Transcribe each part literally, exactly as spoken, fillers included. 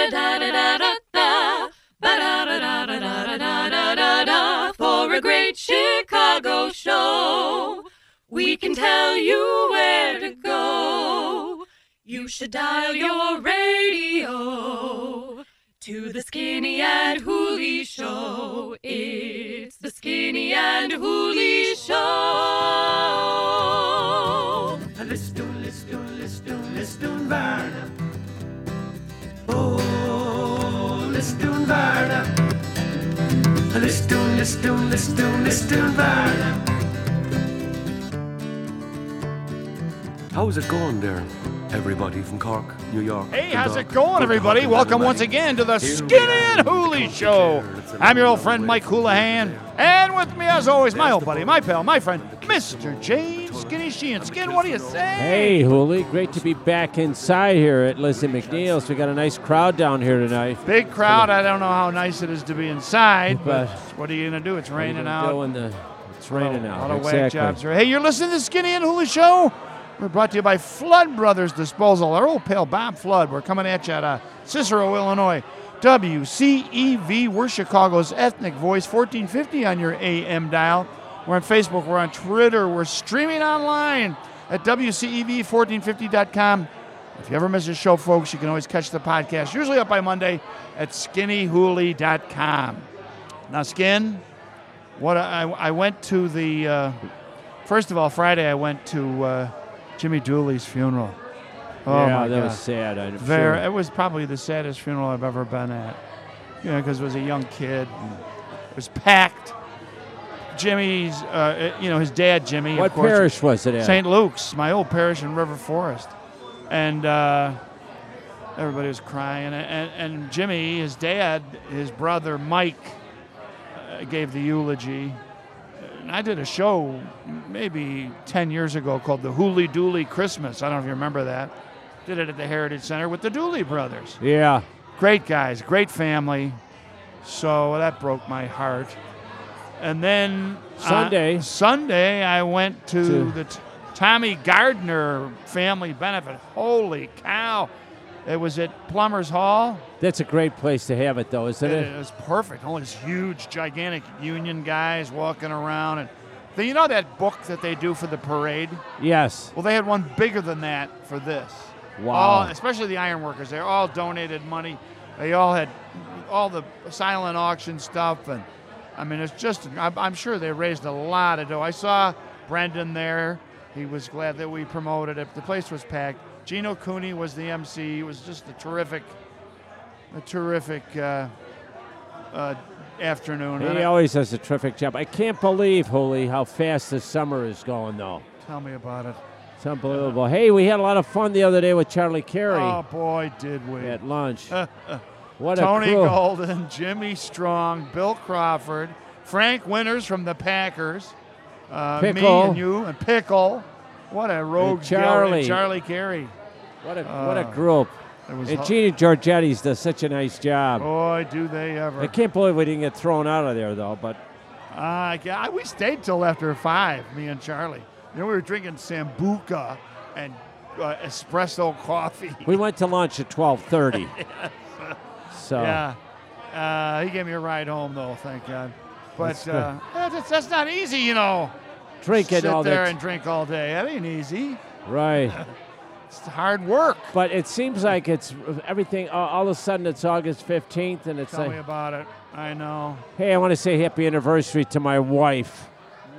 Ba-da-da-da-da-da. Ba-da-da-da-da-da-da-da-da. For a great Chicago show, we can tell you where to go. You should dial your radio to the Skinny and Hooley Show. It's the Skinny and Hooley Show. Listen, listen, listen, listen, Werner. Oh, listen, Werner. Listen, listen, listen, listen, Werner. How's it going there, everybody from Cork, New York? Hey, how's it going, everybody? Welcome once again to the Skinny and Hooley Show. I'm your old friend Mike Houlihan, and with me, as always, my old buddy, my pal, my friend, Mister James Skinny Sheehan. Skin, what do you say? Hey, Hooley, great to be back inside here at Lizzie McNeil's. We got a nice crowd down here tonight. Big crowd. I don't know how nice it is to be inside, but, But- what are you gonna do? It's raining We're out. doing the- It's raining A out. lot of whack Exactly. jobs. Hey, you're listening to the Skinny and Hooley Show. We're brought to you by Flood Brothers Disposal. Our old pal Bob Flood. We're coming at you at uh, Cicero, Illinois. W C E V. We're Chicago's ethnic voice. fourteen fifty on your A M dial. We're on Facebook. We're on Twitter. We're streaming online at W C E V fourteen fifty dot com. If you ever miss a show, folks, you can always catch the podcast, usually up by Monday, at skinny hooley dot com. Now, Skin, what I, I went to the, uh, first of all, Friday I went to uh, Jimmy Dooley's funeral. Oh, yeah, my that God. was sad. I'm Very, sure. It was probably the saddest funeral I've ever been at. You know, because it was a young kid. And it was packed. Jimmy's, uh, you know, his dad, Jimmy, What of course. parish was it at? Saint Luke's, my old parish in River Forest. And uh, everybody was crying. And, and Jimmy, his dad, his brother, Mike, uh, gave the eulogy. And I did a show maybe ten years ago called the Hooley Dooley Christmas. I don't know if you remember that. Did it at the Heritage Center with the Dooley brothers. Yeah. Great guys, great family. So that broke my heart. And then Sunday. uh, Sunday, I went to, To- the t- Tommy Gardner family benefit. Holy cow! It was at Plumbers Hall. That's a great place to have it, though, isn't It, it? it was perfect. All these huge, gigantic union guys walking around, and you know that book that they do for the parade? Yes. Well, they had one bigger than that for this. Wow. All, especially the ironworkers. They all donated money. They all had all the silent auction stuff, and I mean, it's just. I'm, I'm sure they raised a lot of dough. I saw Brendan there. He was glad that we promoted it. The place was packed. Gino Cooney was the M C. It was just a terrific, a terrific uh, uh, afternoon. And He I- always does a terrific job. I can't believe, Hooley, how fast the summer is going, though. Tell me about it. It's unbelievable. Hey, we had a lot of fun the other day with Charlie Carey Oh boy, did we! at lunch. What a Tony crew. Golden, Jimmy Strong, Bill Crawford, Frank Winters from the Packers, uh, me Pickle. and you, and Pickle. What a rogue And Charlie. and Charlie Carey. What a what a Uh, group. It was And hu- Gina Giorgetti's does such a nice job. boy, do they ever. I can't believe we didn't get thrown out of there, though. But Uh, yeah, we stayed till after five, me and Charlie. You know, we were drinking Sambuca and uh, espresso coffee. we went to lunch at twelve thirty. So Yeah. Uh, he gave me a ride home, though, thank God. But That's good. uh, yeah, that's, that's not easy, you know. drinking Sit all there that. and drink all day. That ain't easy. Right. It's hard work. But it seems like it's everything. All, all of a sudden, it's August fifteenth, and it's Tell like, me about it. I know. hey, I want to say happy anniversary to my wife,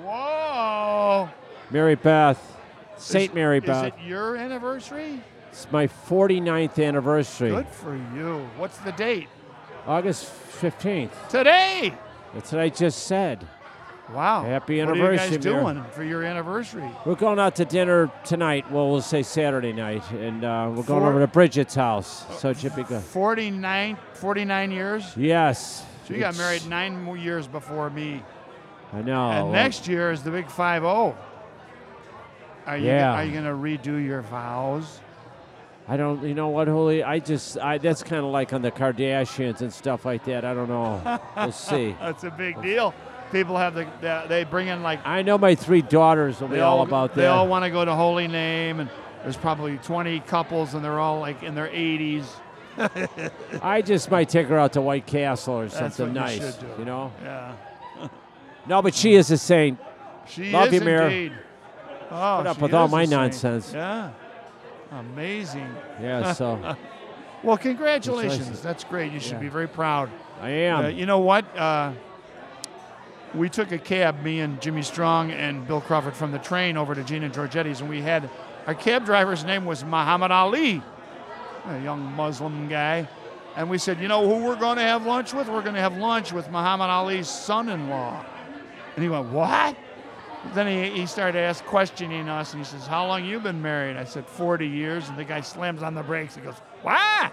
Whoa. Mary Beth, Saint Is- Mary Is Beth. it your anniversary? It's my forty-ninth anniversary. Good for you. What's the date? August fifteenth. Today. That's what I just said. Wow. Happy What are anniversary, you guys Mary. doing for your anniversary? We're going out to dinner tonight. Well, we'll say Saturday night, and uh, we're going For- over to Bridget's house. So it should be good. forty-nine, forty-nine years? Yes. So you got It's- married nine more years before me. I know. and well, next year is the big five oh. Are you, Yeah. Are you going to redo your vows? I don't. You know what, Holy? I just. I. That's kind of like on the Kardashians and stuff like that. I don't know. We'll see. That's a big deal. People have the, the they bring in like I know my three daughters will they be all about they that. all want to go to Holy Name, and there's probably twenty couples, and they're all like in their eighties. I just might take her out to White Castle or That's something what you nice. should do. You know? Yeah. No, but she is a saint. She Love is you, Mayor. indeed. Oh, Put up she with all is my a saint. nonsense. Yeah. Amazing. Yeah, so Well, congratulations. Congratulations. That's great. You should Yeah. be very proud. I am. Uh, you know what? Uh, we took a cab, me and Jimmy Strong and Bill Crawford, from the train over to Gina Giorgetti's, and we had our cab driver's name was Muhammad Ali, a young Muslim guy. And we said, you know who we're going to have lunch with? We're going to have lunch with Muhammad Ali's son-in-law. And he went, what? Then he, he started ask, questioning us, and he says, how long you been married? I said, forty years. And the guy slams on the brakes. He goes, what?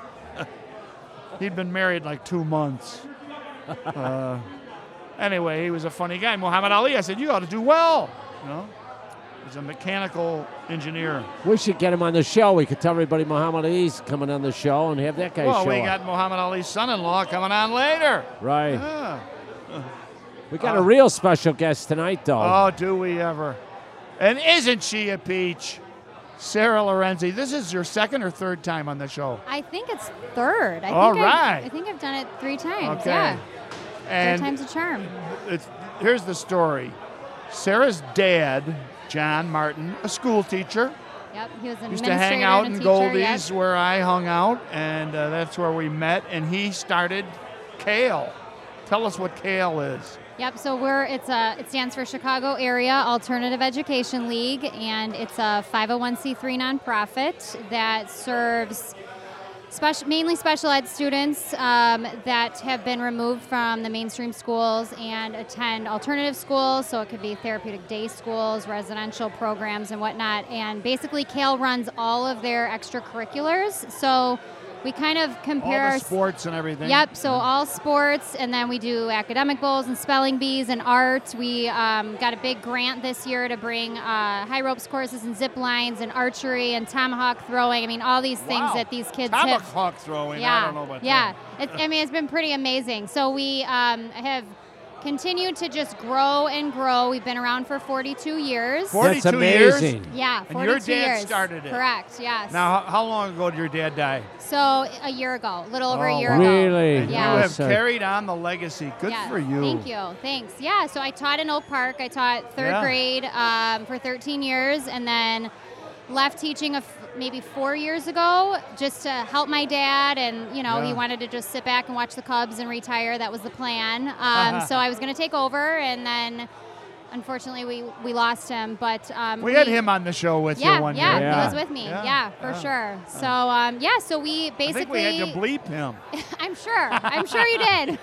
He'd been married like two months. Uh, anyway, he was a funny guy. Muhammad Ali, I said, you ought to do well. You know, he's a mechanical engineer. We should get him on the show. We could tell everybody Muhammad Ali's coming on the show and have that guy Well, show we up. got Muhammad Ali's son-in-law coming on later. Right. Yeah. We got a real special guest tonight, though. Oh, do we ever? And isn't she a peach? Sarah Lorenzi, this is your second or third time on the show. I think it's third. I All think right. I've, I think I've done it three times. Okay. Yeah. And Third time's a charm. it's, here's the story. Sarah's dad, John Martin, a school teacher, Yep. He was an used to administrator hang out and a in teacher. Goldie's where I hung out, and uh, that's where we met, and he started Kale. Tell us what Kale is. Yep. So we're it's a it stands for Chicago Area Alternative Education League, and it's a five oh one c three nonprofit that serves special, mainly special ed students um, that have been removed from the mainstream schools and attend alternative schools. So it could be therapeutic day schools, residential programs, and whatnot. And basically, Kale runs all of their extracurriculars. So we kind of compare All our the sports and everything. Yep, so all sports, and then we do academic bowls and spelling bees and art. We um, got a big grant this year to bring uh, high ropes courses and zip lines and archery and tomahawk throwing. I mean, all these things Wow. that these kids have. Tomahawk throwing. Yeah, I don't know about yeah. that. It, I mean, it's been pretty amazing. So we um, have continued to just grow and grow. We've been around for forty-two years. forty-two That's amazing. years? Yeah, And forty-two your dad years. started it. Correct, yes. Now, how, how long ago did your dad die? so a year ago, a little over Oh, a year wow. ago. Really? And Yeah. you have So- carried on the legacy. Good Yeah, for you. Thank you. Thanks. Yeah, so I taught in Oak Park. I taught third Yeah. grade um, for thirteen years, and then left teaching a f- maybe four years ago just to help my dad. And, you know, Yeah. he wanted to just sit back and watch the Cubs and retire. That was the plan. Um, so I was going to take over, and then unfortunately we, we lost him. But um, We had him on the show with Yeah, you one yeah, year. he Yeah. was with me. Yeah, Yeah, for yeah. sure. So um, yeah, so we I basically. think we had to bleep him. I'm sure. I'm sure you did.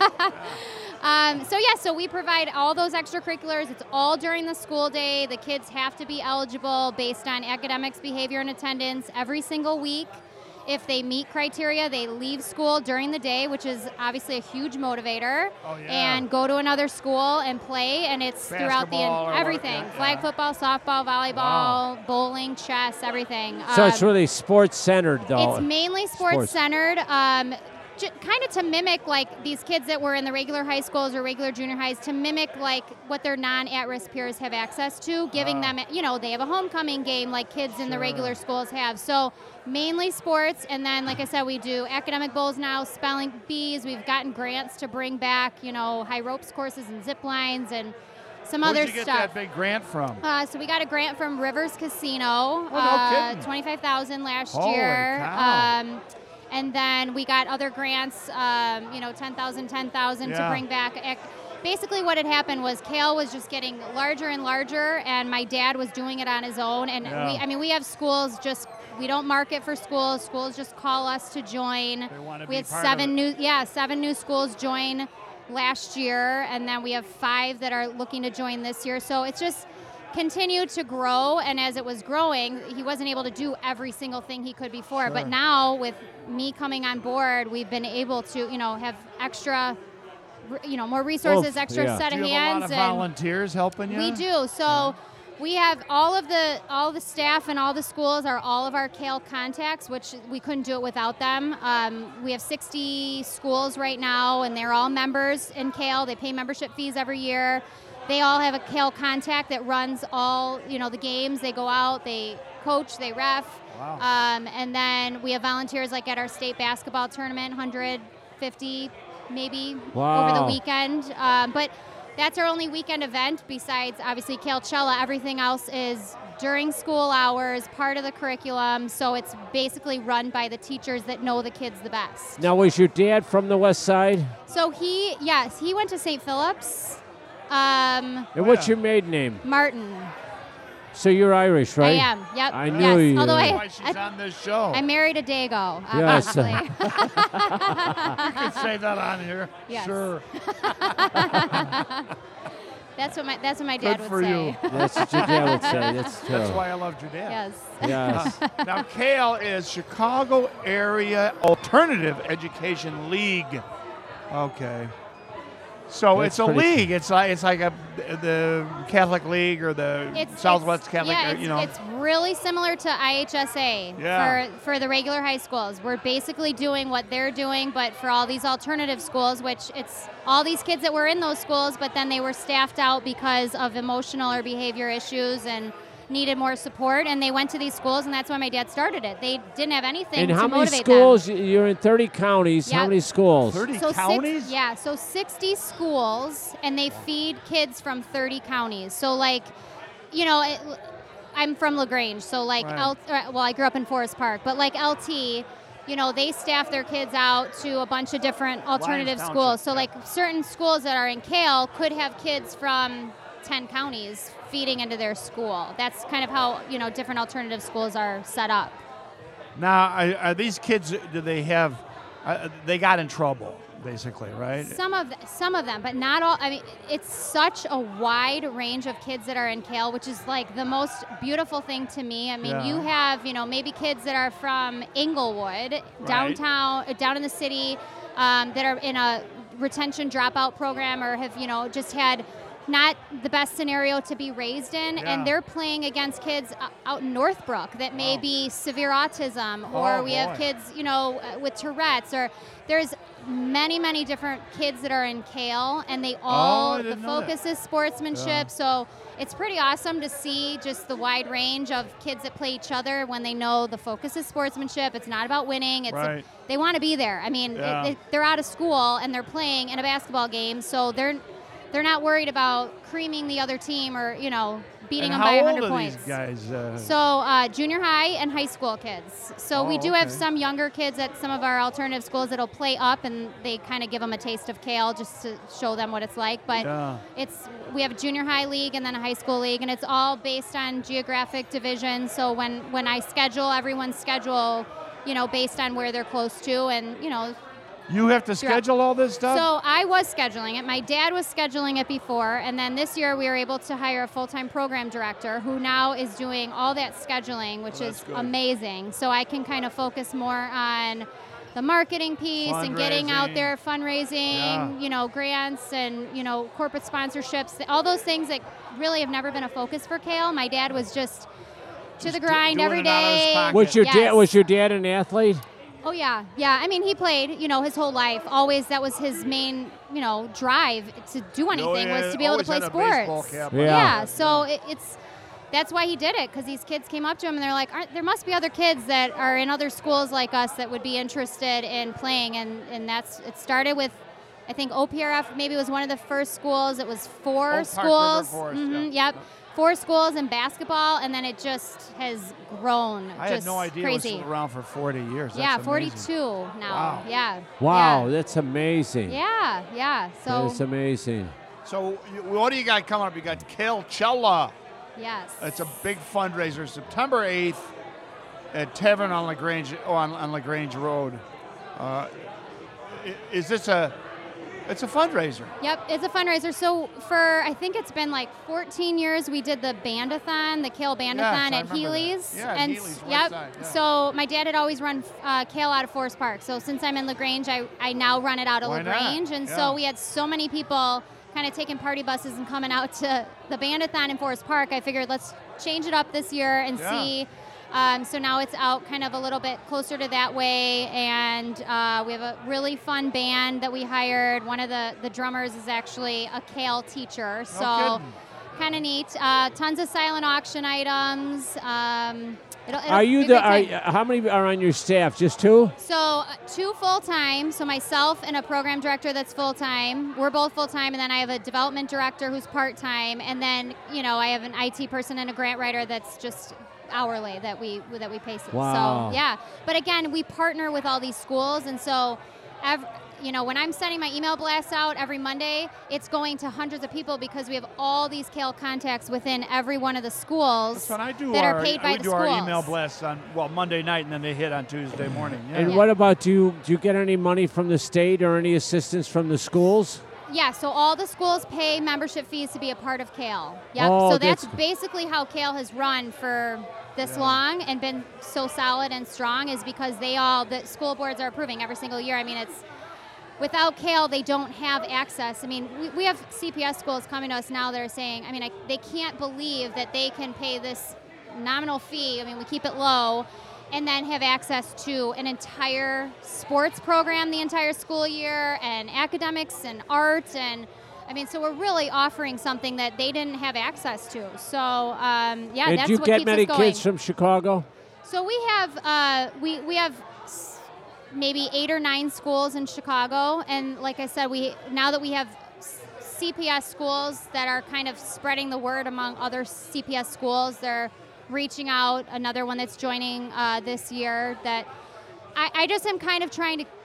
um, so yeah, so we provide all those extracurriculars. It's all during the school day. The kids have to be eligible based on academics, behavior, and attendance every single week. If they meet criteria, they leave school during the day, which is obviously a huge motivator, Oh, yeah. and go to another school and play. And it's throughout the Basketball or what- everything: yeah, flag yeah. football, softball, volleyball, bowling, chess, everything. So it's Um, really sports centered, though. it's mainly sports, Sports. centered, um, j- kind of to mimic like these kids that were in the regular high schools or regular junior highs, to mimic like what their non-at-risk peers have access to, giving them, you know, they have a homecoming game like kids in the regular schools have. So mainly sports, and then like I said, we do academic bowls now, spelling bees. We've gotten grants to bring back, you know, high ropes courses and zip lines and some Where'd other you get stuff. that big grant from? Uh, so we got a grant from Rivers Casino, Oh, no uh, kidding. twenty-five thousand last Holy year. cow. Um, and then we got other grants, um, you know, ten thousand, ten thousand Yeah. to bring back. ec- Basically, what had happened was Kale was just getting larger and larger, and my dad was doing it on his own. And Yeah. we, I mean, we have schools just. We don't market for schools. Schools just call us to join. They wanna we be had part of seven it. new, yeah, seven new schools join last year, and then we have five that are looking to join this year. So it's just continued to grow, and as it was growing, he wasn't able to do every single thing he could before. But now, with me coming on board, we've been able to, you know, have extra, you know, more resources, Oof, extra yeah. set Do of you have a lot hands, of and volunteers helping you? we do. So. We have all of the all the staff and all the schools are all of our Kale contacts, which we couldn't do it without them. Um, we have sixty schools right now, and they're all members in Kale. They pay membership fees every year. they all have a Kale contact that runs all, you know, the games. They go out, they coach, they ref. Wow. Um, and then we have volunteers like at our state basketball tournament, one hundred fifty maybe Wow. over the weekend. Um, but that's our only weekend event besides obviously Kale'Chella. Everything else is during school hours, part of the curriculum. So it's basically run by the teachers that know the kids the best. Now, was your dad from the west side? So he, yes, he went to Saint Philip's. Um, And what's yeah. your maiden name? Martin. So you're Irish, right? I am. Yep. I knew yes. you. Although That's I, why she's I, on this show. I married a Dago, Yes. obviously. you can say that on here. Yes. Sure. that's what my that's what my dad Good would for say. you. That's what your dad would say. That's true. That's why I loved your dad. Yes. Yes. Now, Kale is Chicago Area Alternative Education League. Okay. So That's it's a pretty league. It's like it's like a the Catholic League or the It's, Southwest it's, Catholic. yeah, or, it's, you know. it's really similar to I H S A Yeah. for, for the regular high schools. We're basically doing what they're doing, but for all these alternative schools, which it's all these kids that were in those schools, but then they were staffed out because of emotional or behavior issues and needed more support, and they went to these schools, and that's why my dad started it. They didn't have anything And to how many motivate schools? them. You're in thirty counties. How Yep. many schools? thirty So counties. Six, yeah, so sixty schools, and they feed kids from thirty counties. So, like, you know, it, I'm from LaGrange, so like, Right. L, or, well, I grew up in Forest Park, but like L T, you know, they staff their kids out to a bunch of different alternative Township, schools. So, yeah. like, certain schools that are in Kale could have kids from ten counties feeding into their school. That's kind of how, you know, different alternative schools are set up. Now, are, are these kids? Do they have? Uh, they got in trouble, basically, right? Some of th- some of them, but not all. I mean, it's such a wide range of kids that are in Kale, which is like the most beautiful thing to me. I mean, Yeah. you have, you know, maybe kids that are from Inglewood, downtown, uh, down in the city, um, that are in a retention dropout program or have, you know, just had not the best scenario to be raised in, Yeah. and they're playing against kids o- out in Northbrook that may Wow. be severe autism, or Oh, we have boy. kids, you know, uh, with Tourette's, or there's many, many different kids that are in Kale, and they all, I the didn't know that. focus is sportsmanship, Yeah. so it's pretty awesome to see just the wide range of kids that play each other when they know the focus is sportsmanship. It's not about winning. It's Right. they want to be there. I mean, Yeah. it, they, they're out of school and they're playing in a basketball game, so they're they're not worried about creaming the other team or, you know, beating and them how by old one hundred are points. these guys? Uh, So uh, junior high and high school kids. So we Oh, do have okay. some younger kids at some of our alternative schools that'll play up, and they kind of give them a taste of Kale just to show them what it's like. But Yeah. it's we have a junior high league and then a high school league, and it's all based on geographic division. So when when I schedule everyone's schedule, you know, based on where they're close to, and you know. you have to schedule all this stuff. So I was scheduling it. My dad was scheduling it before, and then this year we were able to hire a full-time program director who now is doing all that scheduling, which Oh, that's is good. amazing. So I can kind of focus more on the marketing piece and getting out Fundraising. there, fundraising, Yeah. you know, grants and, you know, corporate sponsorships, all those things that really have never been a focus for Kale. My dad was just to Just the do- grind doing every it out of his day. pocket. Was your dad? Yes. Was your dad an athlete? Oh yeah, yeah. I mean, he played, you know, his whole life. Always, that was his main, you know, drive to do anything Oh, yeah, was to be able to always play had a baseball sports. cap on. Yeah. Yeah. So it, it's that's why he did it, because these kids came up to him and they're like, Aren't, there must be other kids that are in other schools like us that would be interested in playing, and and that's it started with. I think O P R F maybe was one of the first schools. It was four Oak Park River schools. Forest, Mhm, yeah. Yep. Four schools in basketball, and then it just has grown. I just had no idea crazy. it was around for forty years. That's Yeah, amazing. forty-two now. Wow. Yeah. Wow, Yeah. that's amazing. Yeah, yeah. So That's amazing. So you- what do you got coming up? You got Kale'Chella. yes. It's a big fundraiser, September eighth at Tavern on Lagrange oh, on, on Lagrange Road. Uh, i- is this a? It's a fundraiser. Yep, it's a fundraiser. So for I think it's been like fourteen years, we did the Bandathon, the Kale Bandathon Yes, I at remember that. Healy's. Yeah, at and Healy's, west yep. side, yeah. So my dad had always run uh, Kale out of Forest Park. So since I'm in Lagrange, I, I now run it out of Why not? Lagrange, and Yeah. so we had so many people kind of taking party buses and coming out to the Bandathon in Forest Park. I figured let's change it up this year and Yeah. see. Um, so now it's out kind of a little bit closer to that way, and uh, we have a really fun band that we hired. One of the, the drummers is actually a Kale teacher, so kind of neat. Uh, tons of silent auction items. Um, it'll, it'll Are you be a the? great Are, time. how many are on your staff? Just two? So uh, two full-time, so myself and a program director that's full-time. We're both full-time, and then I have a development director who's part-time, and then, you know, I have an I T person and a grant writer that's just hourly that we that we pay. Wow. So, yeah. But again, we partner with all these schools, and so, ev- you know, when I'm sending my email blasts out every Monday, it's going to hundreds of people because we have all these Kale contacts within every one of the schools That's when I do that our, are paid by we the do schools. our email blasts on, well, Monday night, and then they hit on Tuesday morning. Yeah. And Yeah. what about, do you, do you get any money from the state or any assistance from the schools? Yeah, so all the schools pay membership fees to be a part of Kale. Yep. Oh, so that's, that's- basically how Kale has run for this long and been so solid and strong, is because they all, the school boards are approving every single year. I mean, it's, without Kale, they don't have access. I mean, we, we have C P S schools coming to us now that are saying, I mean, I, they can't believe that they can pay this nominal fee. I mean, we keep it low, and then have access to an entire sports program the entire school year, and academics and art, and I mean, so we're really offering something that they didn't have access to. So um, yeah, and that's do you what get keeps many us going. kids from Chicago? So we have uh, we we have s- maybe eight or nine schools in Chicago, and like I said, we now that we have s- C P S schools that are kind of spreading the word among other C P S schools, they're reaching out. Another one that's joining uh, this year. That I, I just am kind of trying to.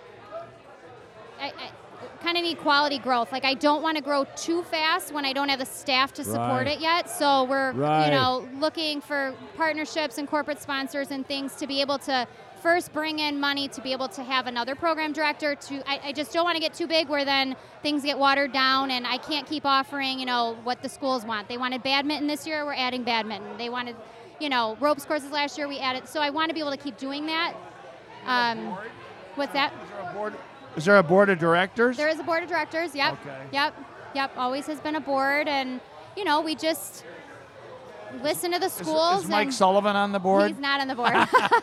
I, I, kind of need quality growth. Like, I don't want to grow too fast when I don't have the staff to support Right. it yet. So we're, Right. you know, looking for partnerships and corporate sponsors and things to be able to first bring in money to be able to have another program director. To I, I just don't want to get too big where then things get watered down and I can't keep offering, you know, what the schools want. They wanted badminton this year, we're adding badminton. They wanted, you know, ropes courses last year, we added. So I want to be able to keep doing that. Um, what's that? Is there a board? Is there a board of directors? There is a board of directors. Yep. Okay. Yep. Yep. Always has been a board, and you know, we just listen to the Is- schools. Is, Mike and Sullivan on the board? He's not on the board.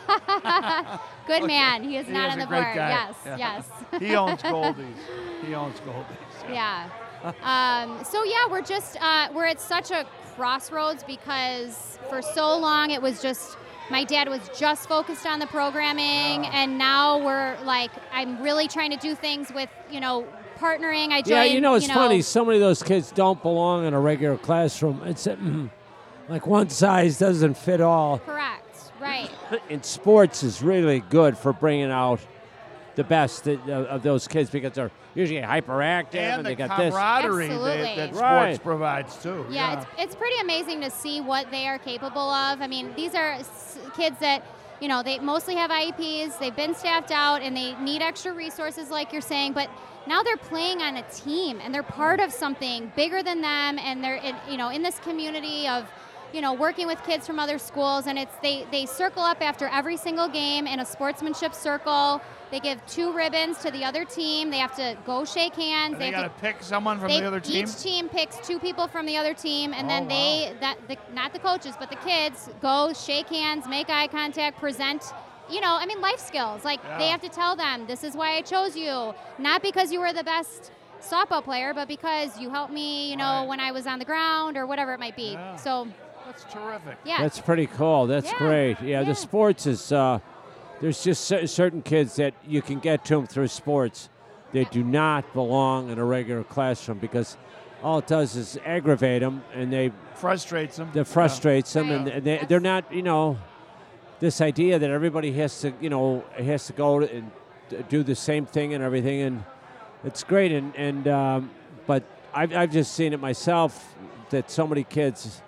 Good man. He is He not is on a the great board. guy. Yes. Yeah. Yes. He owns Goldies. He owns Goldies. Yeah. Um, so yeah, we're just uh, we're at such a crossroads because for so long it was just my dad was just focused on the programming, and now we're like I'm really trying to do things with you know partnering. I joined. Yeah, you know, it's you funny. So many of those kids don't belong in a regular classroom. It's uh, like one size doesn't fit all. Correct. Right. And sports is really good for bringing out the best that, uh, of those kids because they're usually hyperactive and, And they the got this. camaraderie Absolutely. that, that Right. sports provides too. Yeah, it's it's pretty amazing to see what they are capable of. I mean, these are s- kids that, you know, they mostly have I E Ps, they've been staffed out, and they need extra resources, like you're saying, but now they're playing on a team, and they're part of something bigger than them, and they're, in, you know, in this community of, you know, working with kids from other schools, and it's they, they circle up after every single game in a sportsmanship circle. They give two ribbons to the other team. They have to go shake hands. And they have got to to pick someone from they, the other team. Each team picks two people from the other team, and Oh, then wow. they, that the, not the coaches, but the kids, go shake hands, make eye contact, present, you know, I mean, life skills. Like, they Yeah. have to tell them, this is why I chose you. Not because you were the best softball player, but because you helped me, you know, Right. when I was on the ground or whatever it might be. Yeah. So, That's terrific. yeah. That's pretty cool. That's Yeah, great. Yeah, yeah. the sports is, uh, there's just cer- certain kids that you can get to them through sports. They do not belong in a regular classroom because all it does is aggravate them and they Frustrates them. that frustrates them, and Right. they, That's- they're not, you know, this idea that everybody has to, you know, has to go to and d- do the same thing and everything, and it's great, and and um, but I've I've just seen it myself that so many kids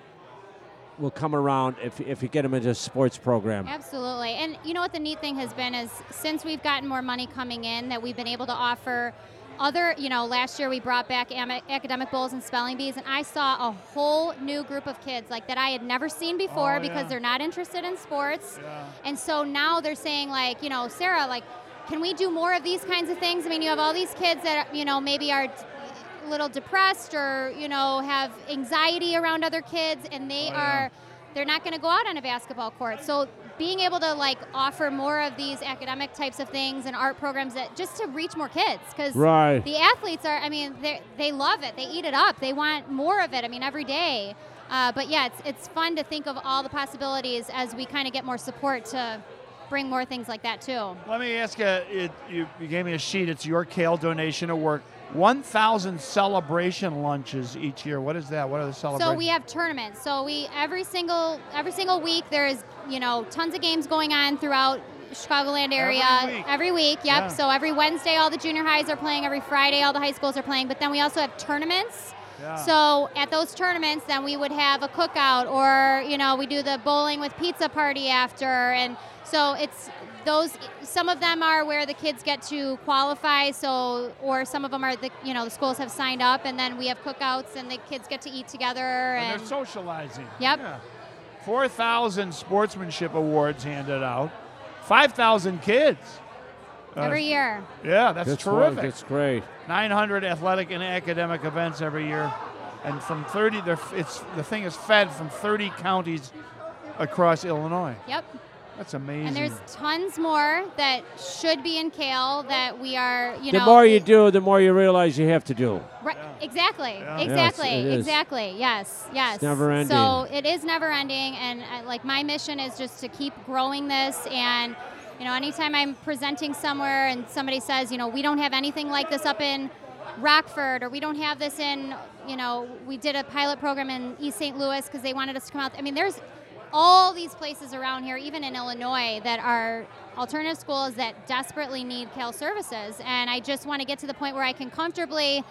will come around if if you get them into a sports program. Absolutely. And you know what the neat thing has been is since we've gotten more money coming in that we've been able to offer other, you know, last year we brought back am- academic bowls and spelling bees, and I saw a whole new group of kids like that I had never seen before Oh, because yeah. they're not interested in sports. Yeah. And so now they're saying like, you know, Sarah, like, can we do more of these kinds of things? I mean, you have all these kids that, you know, maybe are a little depressed or, you know, have anxiety around other kids, and they Oh, yeah. are they're not going to go out on a basketball court. So being able to like offer more of these academic types of things and art programs that just to reach more kids, because Right. the athletes are, I mean, they they love it. They eat it up. They want more of it. I mean, every day. Uh, but yeah, it's it's fun to think of all the possibilities as we kind of get more support to bring more things like that too. Let me ask you, it, you, you gave me a sheet. It's your Kale donation at work. one thousand celebration lunches each year. What is that? What are the celebrations? So we have tournaments. So we every single every single week there's you know tons of games going on throughout Chicagoland area Every week. Every week, Yep. Yeah. So every Wednesday all the junior highs are playing. Every Friday all the high schools are playing. But then we also have tournaments. Yeah. So at those tournaments, then we would have a cookout, or you know we do the bowling with pizza party after, and so it's those. Some of them are where the kids get to qualify. So or some of them are the you know the schools have signed up, and then we have cookouts, and the kids get to eat together. And And, they're socializing. Yep. Yeah. four thousand sportsmanship awards handed out. five thousand kids. Uh, every year. Yeah, that's, That's terrific. right. That's great. nine hundred athletic and academic events every year, and from thirty, they're f- it's the thing is fed from thirty counties across Illinois. Yep. That's amazing. And there's tons more that should be in Kale that we are, you The know. more you do, the more you realize you have to do. Right, exactly, Yeah. exactly, Yes, it is. exactly. Yes, yes. never ending. So it is never ending, and uh, like my mission is just to keep growing this. And you know, anytime I'm presenting somewhere and somebody says, you know, we don't have anything like this up in Rockford, or we don't have this in, you know, we did a pilot program in East Saint Louis because they wanted us to come out. I mean, there's all these places around here, even in Illinois, that are alternative schools that desperately need Kale services. And I just want to get to the point where I can comfortably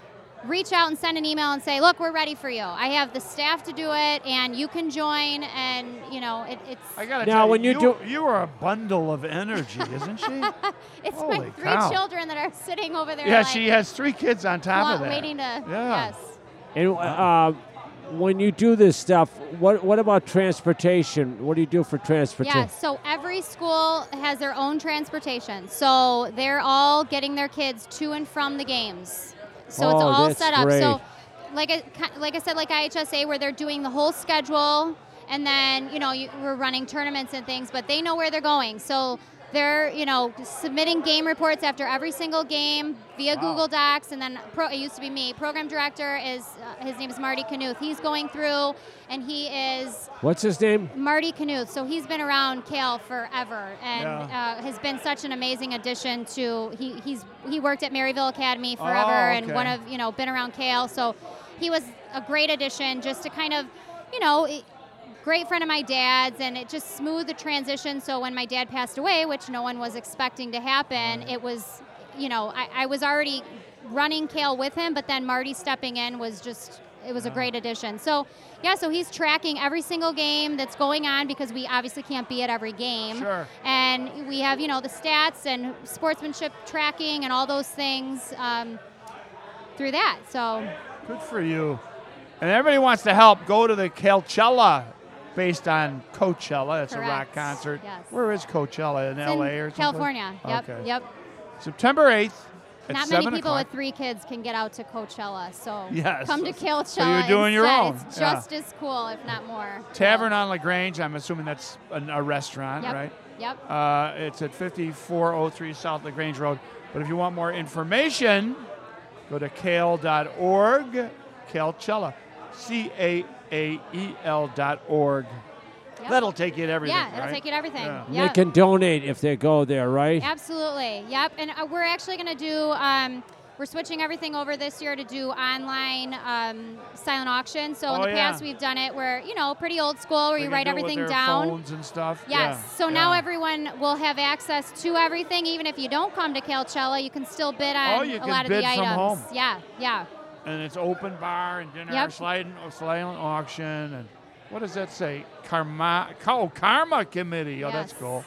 reach out and send an email and say, look, we're ready for you. I have the staff to do it, and you can join. And, you know, it, it's I gotta Now, tell when you you, do- you are a bundle of energy, isn't she? it's Holy my three cow. children that are sitting over there. Yeah, like, she has three kids on top wa- of that. waiting to, Yeah. yes. And uh, when you do this stuff, what what about transportation? What do you do for transportation? Yeah, so every school has their own transportation. So they're all getting their kids to and from the games. So it's Oh, all that's set up. great. So like I, like I said, like I H S A, where they're doing the whole schedule, and then, you know, you, we're running tournaments and things, but they know where they're going. So they're, you know, submitting game reports after every single game via Wow. Google Docs, and then pro, it used to be me. Program director is, uh, his name is Marty Knuth. He's going through, and he is What's his name? Marty Knuth. So he's been around Kale forever, and Yeah. uh, has been such an amazing addition to. He he's he worked at Maryville Academy forever, Oh, and okay. one of you know been around Kale. So he was a great addition, just to kind of, you know. It, great friend of my dad's, and it just smoothed the transition. So when my dad passed away, which no one was expecting to happen, it was, you know, I, I was already running Kale with him, but then Marty stepping in was just, it was a great addition. So, yeah, so he's tracking every single game that's going on, because we obviously can't be at every game. Sure. And we have, you know, the stats and sportsmanship tracking and all those things um, through that. So, Good for you. And everybody wants to help. Go to the Calcella, based on Coachella. It's a rock Correct. concert. Yes. Where is Coachella? In it's L A in or something? California. Yep, Okay. yep. September eighth at Not many seven people o'clock. with three kids can get out to Coachella, so Yes. come to Coachella. So you're doing your instead. own, It's yeah. just as cool, if not more. Tavern on LaGrange. I'm assuming that's an, a restaurant, Yep. right? Yep. Uh, it's at fifty-four oh three South LaGrange Road. But if you want more information, go to kale dot org, Calcella, C A A E L dot org. Yep. That'll take you to everything, Yeah, it'll right? take you to everything. Yeah. They Yep. can donate if they go there, right? Absolutely. Yep. And uh, we're actually going to do. Um, we're switching everything over this year to do online um, silent auction. So in Oh, the yeah. past we've done it where, you know, pretty old school, where They you can write do it with everything their down. Phones and stuff. Yes. Yeah, So now yeah. everyone will have access to everything, even if you don't come to Calcella. You can still bid on Oh, you a can lot of bid the from items. home. Yeah. Yeah. And it's open bar and dinner, Yep. sliding, silent auction, and what does that say? Karma, oh, Karma Committee. Oh, that's Yes. cool.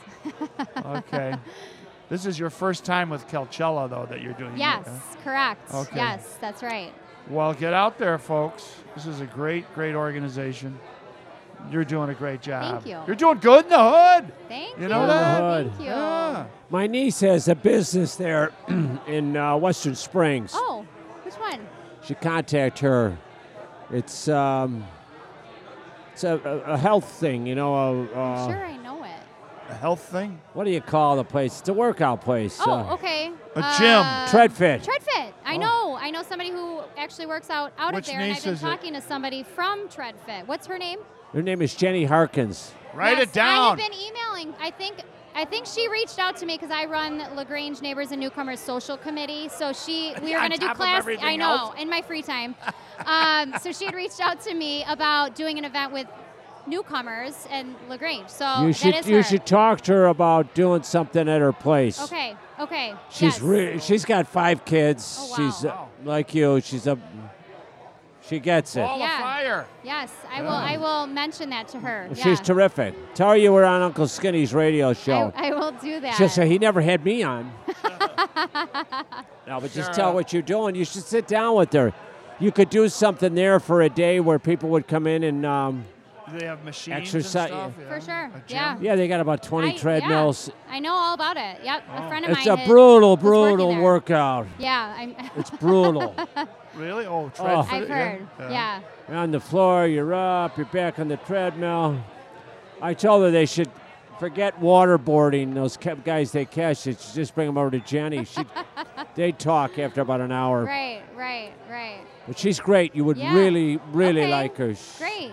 Okay. This is your first time with Calcella, though, that you're doing. it, Yes, huh? correct. Okay. Yes, that's right. Well, get out there, folks. This is a great, great organization. You're doing a great job. Thank you. You're doing good in the hood. Thank You you. know that? Thank you. Yeah. My niece has a business there in uh, Western Springs. Oh, which one? Should contact her. It's um, It's a, a, a health thing, you know. A, uh, Sure, I know it. A health thing? What do you call the place? It's a workout place. Oh, uh, okay. A Uh, gym. Treadfit. Treadfit. I know. I know somebody who actually works out out Which of there, and I've niece been is it? talking to somebody from Treadfit. What's her name? Her name is Jenny Harkins. Write Yes, it down. I have been emailing. I think I think she reached out to me because I run LaGrange Neighbors and Newcomers Social Committee. So she, we were On going to do top of class. everything I know else. in my free time. um, so she had reached out to me about doing an event with newcomers and LaGrange. So you that should is you her. should talk to her about doing something at her place. Okay. Okay. She's yes. re- she's got five kids. Oh, wow. She's uh, Wow. like you. She's a she gets it. Ball Yeah. of fire. Yes, I will. I will mention that to her. She's yeah. terrific. Tell her you were on Uncle Skinny's radio show. I, I will do that. She'll say he never had me on. No, but just Sure. tell what you're doing. You should sit down with her. You could do something there for a day where people would come in and um, Do they have machines Exercise- and stuff? For sure. A gym? Yeah. yeah, they got about twenty I- treadmills. Yeah, I know all about it. Yep. A friend of It's mine. a had- brutal, was working brutal there. workout. Yeah, I'm, It's brutal. Really? Oh, Oh. treadfit. I've heard. Yeah. You're on the floor, you're up, you're back on the treadmill. I told her they should forget waterboarding. Those ca- guys they catch, it, just bring them over to Jenny. She, they'd talk after about an hour. Right, right, right. But she's great. You would Yeah. really, really Okay. like her. Great.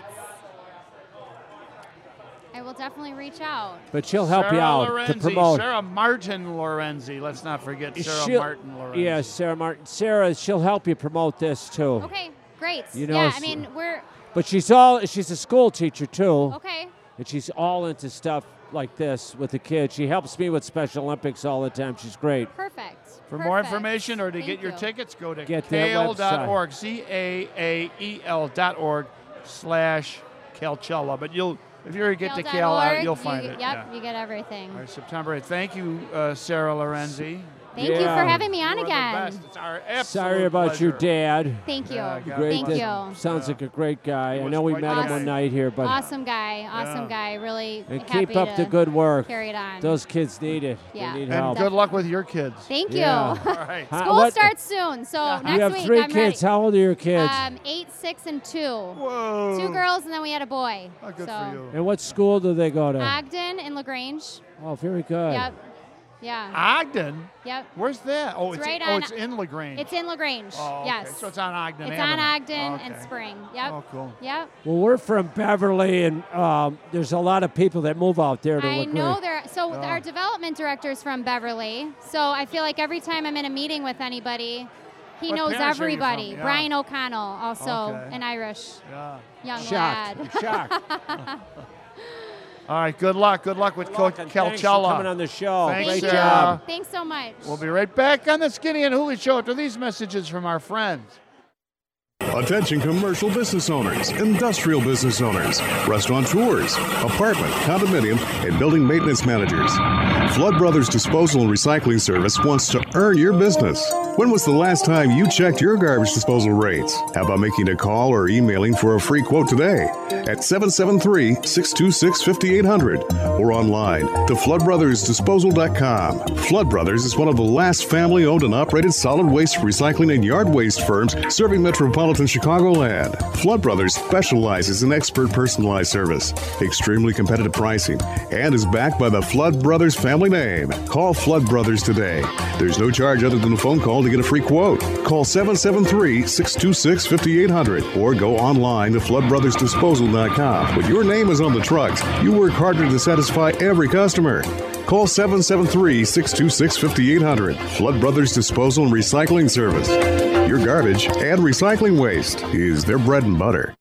I will definitely reach out. But she'll help Sarah you out Lorenzi, to promote. Sarah Martin Lorenzi. Let's not forget Sarah She'll- Martin Lorenzi. Yeah, Sarah Martin. Sarah, she'll help you promote this too. Okay, great. You know, yeah, s- I mean, we're But she's all she's a school teacher too, okay. and she's all into stuff like this with the kids. She helps me with Special Olympics all the time. She's great. Perfect. For more Perfect. information or to Thank get your you. tickets, go to Get their kale dot org, website. C A A E L dot org slash Calcella. But you'll, if you ever get to Kale dot Cal, uh, org, you'll you- find it. Yep, Yeah. you get everything. All right, September eighth. Thank you, uh, Sarah Lorenzi. Thank you Yeah. for having me on You are the again. best. It's our absolute Sorry about pleasure. your dad. Thank you. Yeah, God Great. Thank that you. Sounds like a great guy. He I was know we quite met him the one guy. night here, but Awesome guy. Awesome Yeah. guy. Really and happy keep up to the good work. carry it on. Those kids need it. Yeah. They need And help. good luck with your kids. Thank you. Yeah. All right. Huh, School what- starts soon, so next You have week three I'm kids. ready. How old are your kids? Um, eight, six, and two. Whoa. Two girls, and then we had a boy. Oh, good so. for you. and what school do they go to? Ogden and LaGrange. Oh, very good. Yep. Yeah. Ogden? Yep. Where's that? Oh, It's it's, right oh, on- it's in LaGrange. It's in LaGrange. Oh, okay. Yes. So it's on Ogden It's Avenue. on Ogden Oh, and okay. Spring. Yep. Oh, cool. Yep. Well, we're from Beverly, and um, there's a lot of people that move out there to I LaGrange. know there. So Oh. our development director's from Beverly. So I feel like every time I'm in a meeting with anybody, he What knows parish are you from? everybody. Yeah. Brian O'Connell, also Okay. an Irish Yeah. young Shocked. lad. I'm shocked. All right. Good luck. Good luck with Good luck, Coach and thanks for Calcella. coming on the show. Thanks, Great Thank you. job. Thanks so much. We'll be right back on the Skinny and Hooley Show after these messages from our friends. Attention commercial business owners, industrial business owners, restaurateurs, apartment, condominium, and building maintenance managers. Flood Brothers Disposal and Recycling Service wants to earn your business. When was the last time you checked your garbage disposal rates? How about making a call or emailing for a free quote today at seven seven three, six two six, five eight zero zero or online to flood brothers disposal dot com. Flood Brothers is one of the last family-owned and operated solid waste recycling and yard waste firms serving metropolitan Chicagoland. Flood Brothers specializes in expert personalized service, extremely competitive pricing, and is backed by the Flood Brothers family name. Call Flood Brothers today. There's no charge other than a phone call to get a free quote. Call seven seven three, six two six, five eight zero zero or go online to flood brothers disposal dot com. When your name is on the trucks, you work harder to satisfy every customer. Call seven seven three, six two six, five eight zero zero. Flood Brothers Disposal and Recycling Service. Your garbage and recycling waste is their bread and butter.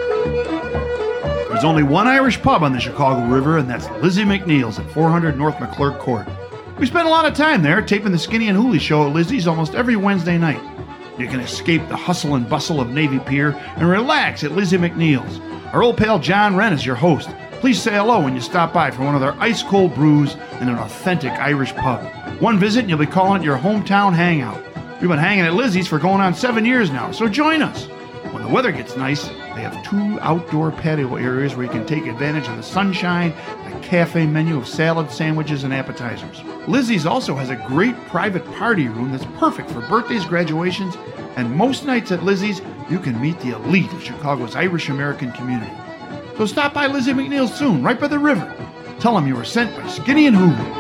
There's only one Irish pub on the Chicago River, and that's Lizzie McNeil's at four hundred North McClurk Court. We spend a lot of time there taping the Skinny and Hooley Show at Lizzie's almost every Wednesday night. You can escape the hustle and bustle of Navy Pier and relax at Lizzie McNeil's. Our old pal John Wren is your host. Please say hello when you stop by for one of their ice-cold brews in an authentic Irish pub. One visit and you'll be calling it your hometown hangout. We've been hanging at Lizzie's for going on seven years now, so join us. When the weather gets nice, they have two outdoor patio areas where you can take advantage of the sunshine, a cafe menu of salad, sandwiches, and appetizers. Lizzie's also has a great private party room that's perfect for birthdays, graduations, and most nights at Lizzie's, you can meet the elite of Chicago's Irish-American community. So So stop by Lizzie McNeil's soon, right by the river. Tell them you were sent by Skinny and Hooley.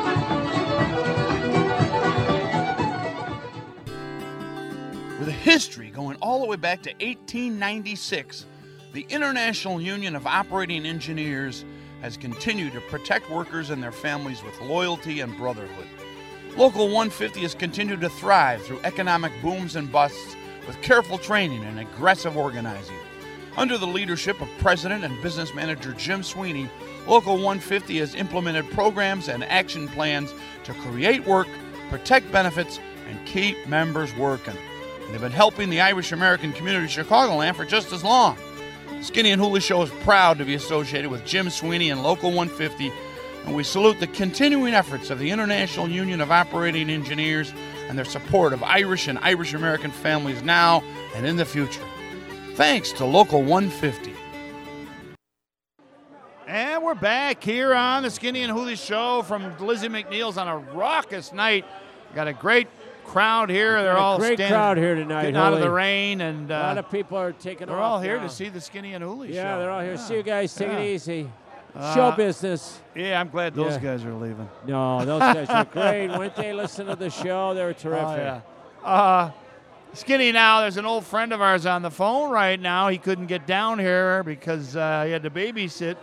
With a history going all the way back to eighteen ninety-six, the International Union of Operating Engineers has continued to protect workers and their families with loyalty and brotherhood. Local one fifty has continued to thrive through economic booms and busts with careful training and aggressive organizing. Under the leadership of President and Business Manager Jim Sweeney, Local one fifty has implemented programs and action plans to create work, protect benefits, and keep members working. And they've been helping the Irish American community of Chicagoland for just as long. The Skinny and Hooley Show is proud to be associated with Jim Sweeney and Local one fifty, and we salute the continuing efforts of the International Union of Operating Engineers and their support of Irish and Irish American families now and in the future. Thanks to Local one fifty. And we're back here on the Skinny and Hooley Show from Lizzie McNeil's on a raucous night. Got a great crowd here. They're all great standing, crowd here tonight. getting out of Hooley. the rain, and uh, a lot of people are taking they're off all here now. to see the Skinny and Hooley Yeah, Show. they're all here. Yeah. See you guys. Take Yeah. it easy. Uh, Show business. Yeah, I'm glad those Yeah. guys are leaving. No, those guys were great. Went they listen to the show? They were terrific. Oh, yeah. Uh, Skinny, now there's an old friend of ours on the phone right now. He couldn't get down here because uh, he had to babysit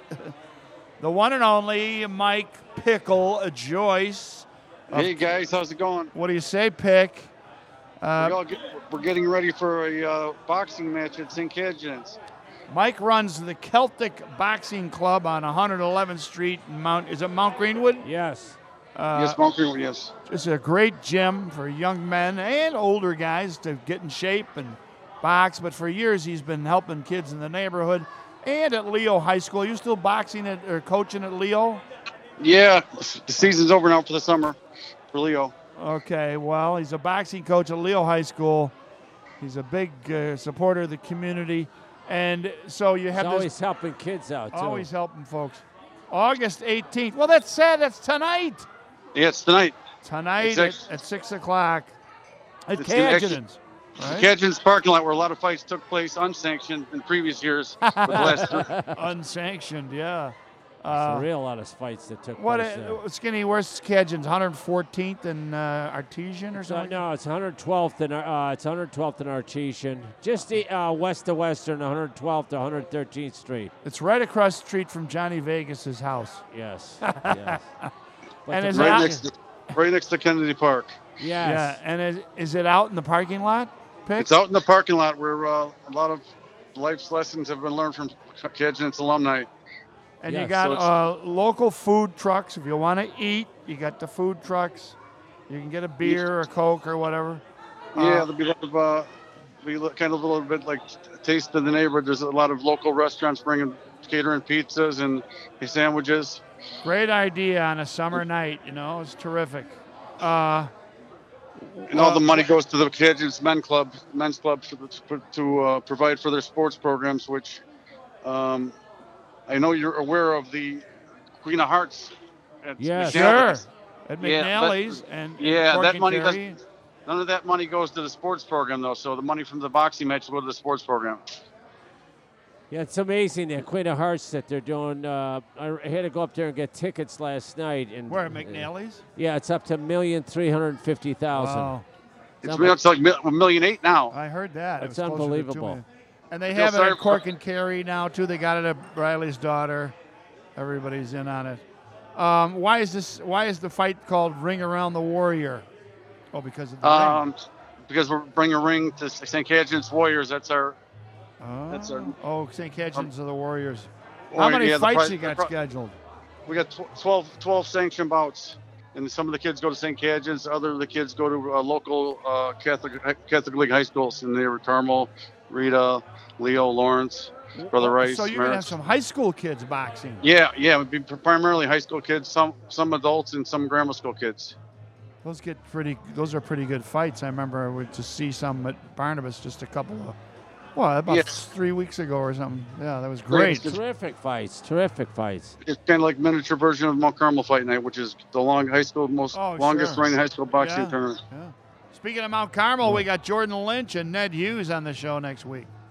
the one and only Mike Pickle uh, Joyce. Hey guys, how's it going? What do you say, Pick? Uh, we're, all get, we're getting ready for a uh, boxing match at Saint Cadgen's. Mike runs the Celtic Boxing Club on one eleventh Street in Mount. Is it Mount Greenwood? Yes. Uh, yes, Mount Greenwood. Yes. It's a great gym for young men and older guys to get in shape and box. But for years, he's been helping kids in the neighborhood and at Leo High School. Are you still boxing at, or coaching at Leo? Yeah, the season's over now for the summer for Leo. Okay, well, he's a boxing coach at Leo High School. He's a big uh, supporter of the community. And so you have He's this. always helping kids out, too. Always helping folks. August eighteenth. Well, that's sad. That's tonight. Yeah, it's tonight. Tonight Exactly. at, at six o'clock at It's gonna actually- Cadgen's. Right? Cadgen's parking lot where a lot of fights took place unsanctioned in previous years. with the last three. Unsanctioned, yeah. There's Uh, a real lot of fights that took what place uh, there. Skinny? Where's Cadgen's? one fourteenth and uh, Artesian or So, something? no, it's one twelfth and uh, it's one twelfth and Artesian, just the uh, west of Western, one twelfth to one thirteenth Street. It's right across the street from Johnny Vegas's house. Yes, yes. But And the is it right out- next to right next to Kennedy Park. Yes. Yeah, and is, is it out in the parking lot? Pick? It's out in the parking lot where uh, a lot of life's lessons have been learned from Cadgen's alumni. And Yeah, you got so it's- uh, local food trucks. If you want to eat, you got the food trucks. You can get a beer or Coke or whatever. Yeah, Uh, there'll be a lot of, uh, be li- kind of a little bit like taste of the neighborhood. There's a lot of local restaurants bringing catering pizzas and sandwiches. Great idea on a summer night. You know, it's terrific. Uh, And all well, the money goes to the Cadgen's Men Club, men's club, for the, for, to uh, provide for their sports programs, which um, I know you're aware of the Queen of Hearts. At Yes. Sure. McNally's. At Yeah, McNally's but- and Yeah, Cork that and money Kerry. does. None of that money goes to the sports program, though. So the money from the boxing match will go to the sports program. Yeah, it's amazing that Queen of Hearts that they're doing. Uh, I had to go up there and get tickets last night. And Where, at McNally's? Yeah, it's up to a million three hundred fifty thousand. Wow. It's, it's like mil- a million eight now. I heard that. It That's was closer to two unbelievable. million. And they I feel have it sorry at for- Cork and Kerry now, too. They got it at Riley's daughter. Everybody's in on it. Um, why is this? Why is the fight called Ring Around the Warrior? Oh, because of the ring. Um, because we're bringing a ring to Saint Cadgen's Warriors. That's our. Oh, that's our- oh Saint Cadgen's of the Warriors. How Warrior- many yeah, the fights pri- you got the pri- scheduled? We got tw- twelve, twelve sanctioned bouts, and some of the kids go to Saint Cadgen's. Other of the kids go to uh, local uh, Catholic Catholic League high schools in there. Carmel, Rita, Leo, Lawrence, Brother Rice. So you're gonna have Merritt. some high school kids boxing. Yeah, yeah, it would be primarily high school kids, some some adults, and some grammar school kids. Those get pretty. Those are pretty good fights. I remember I went to see some at Barnabas just a couple of, well, about Yes. three weeks ago or something. Yeah, that was great. Great. Terrific fights. Terrific fights. It's kind of like miniature version of Mount Carmel Fight Night, which is the long high school, most Oh, longest sure. running high school boxing Yeah. tournament. Yeah. Speaking of Mount Carmel, we got Jordan Lynch and Ned Hughes on the show next week.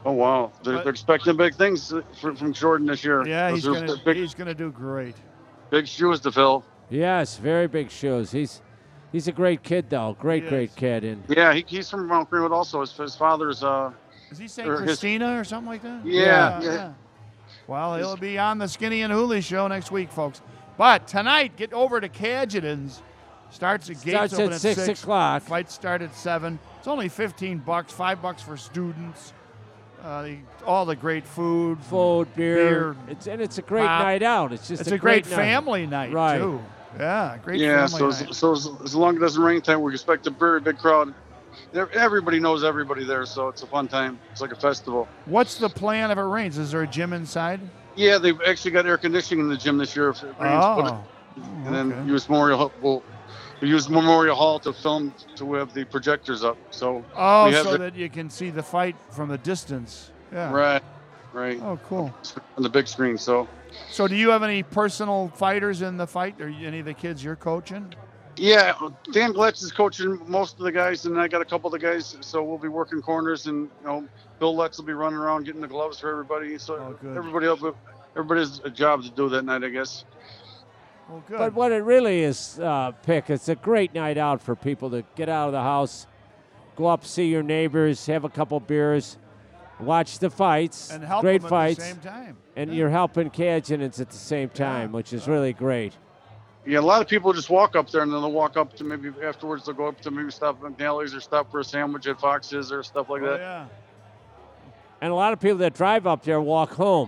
Oh wow, they're, they're expecting big things from, from Jordan this year. Yeah, he's Those are gonna big, he's gonna do great. big shoes to fill. Yes, very big shoes. He's he's a great kid though. Great, He great is. kid. And Yeah, he, he's from Mount Greenwood also. His, his father's uh Is he Saint Or his- Christina or something like that? Yeah, yeah. Well, he'll be on the Skinny and Hooley show next week, folks. But tonight, get over to Cadgeton's. Starts at gates Starts open at at six six o'clock. Fights start at seven. It's only fifteen bucks, five bucks for students. Uh, the, all the great food, food, beer. beer, It's and it's a great pop. night out. It's just It's a, a great, night. family night, Right. too. Yeah, great yeah. family So night. as, so as, as long as it doesn't rain time, we expect a very big crowd. Everybody knows everybody there, so it's a fun time. It's like a festival. What's the plan if it rains? Is there a gym inside? Yeah, they've actually got air conditioning in the gym this year. If it rains, Oh, put it- and then use Memorial Hall. We'll, we use Memorial Hall to film to have the projectors up. So Oh, we have so the- that you can see the fight from a distance. Yeah. right, right. Oh, cool. On the big screen. So So do you have any personal fighters in the fight, or any of the kids you're coaching? yeah, Dan Gletz is coaching most of the guys, and I got a couple of the guys. So we'll be working corners, and you know, Bill Letts will be running around getting the gloves for everybody. So Oh, good. everybody else, everybody has a job to do that night, I guess. Well, good. But what it really is, uh, Pick, it's a great night out for people to get out of the house, go up, see your neighbors, have a couple beers, watch the fights. And help great them at fights. the same time. And Yeah. you're helping Cadgetons at the same time, which is really great. Yeah, a lot of people just walk up there, and then they'll walk up to maybe afterwards. They'll go up to maybe stop at McNally's or stop for a sandwich at Fox's or stuff like Oh, that. yeah. And a lot of people that drive up there walk home.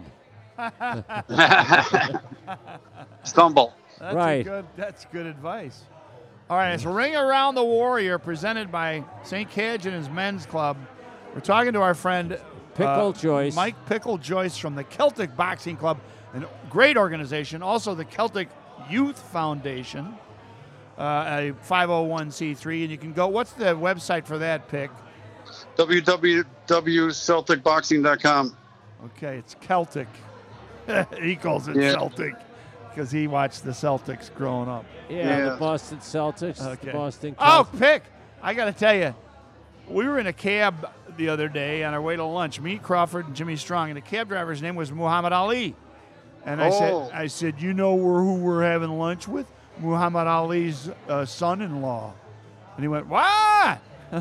Stumble. That's Right. A good, that's good advice. All right, so Ring Around the Warrior presented by Saint Cadgeton's Men's Club. We're talking to our friend Pickle uh, Joyce. Mike Pickle Joyce from the Celtic Boxing Club, a great organization. Also, the Celtic Youth Foundation, uh, a five oh one c three. And you can go, what's the website for that, Pick? w w w dot celtic boxing dot com. Okay, it's Celtic. He calls it Yeah. Celtic because he watched the Celtics growing up. Yeah, Yeah. the Boston Celtics, the Okay. Boston Oh, Celtics. Pick, I got to tell you, we were in a cab the other day on our way to lunch, me, Crawford, and Jimmy Strong, and the cab driver's name was Muhammad Ali. And I Oh. said, I said, you know we're, who we're having lunch with? Muhammad Ali's uh, son-in-law. And he went, what?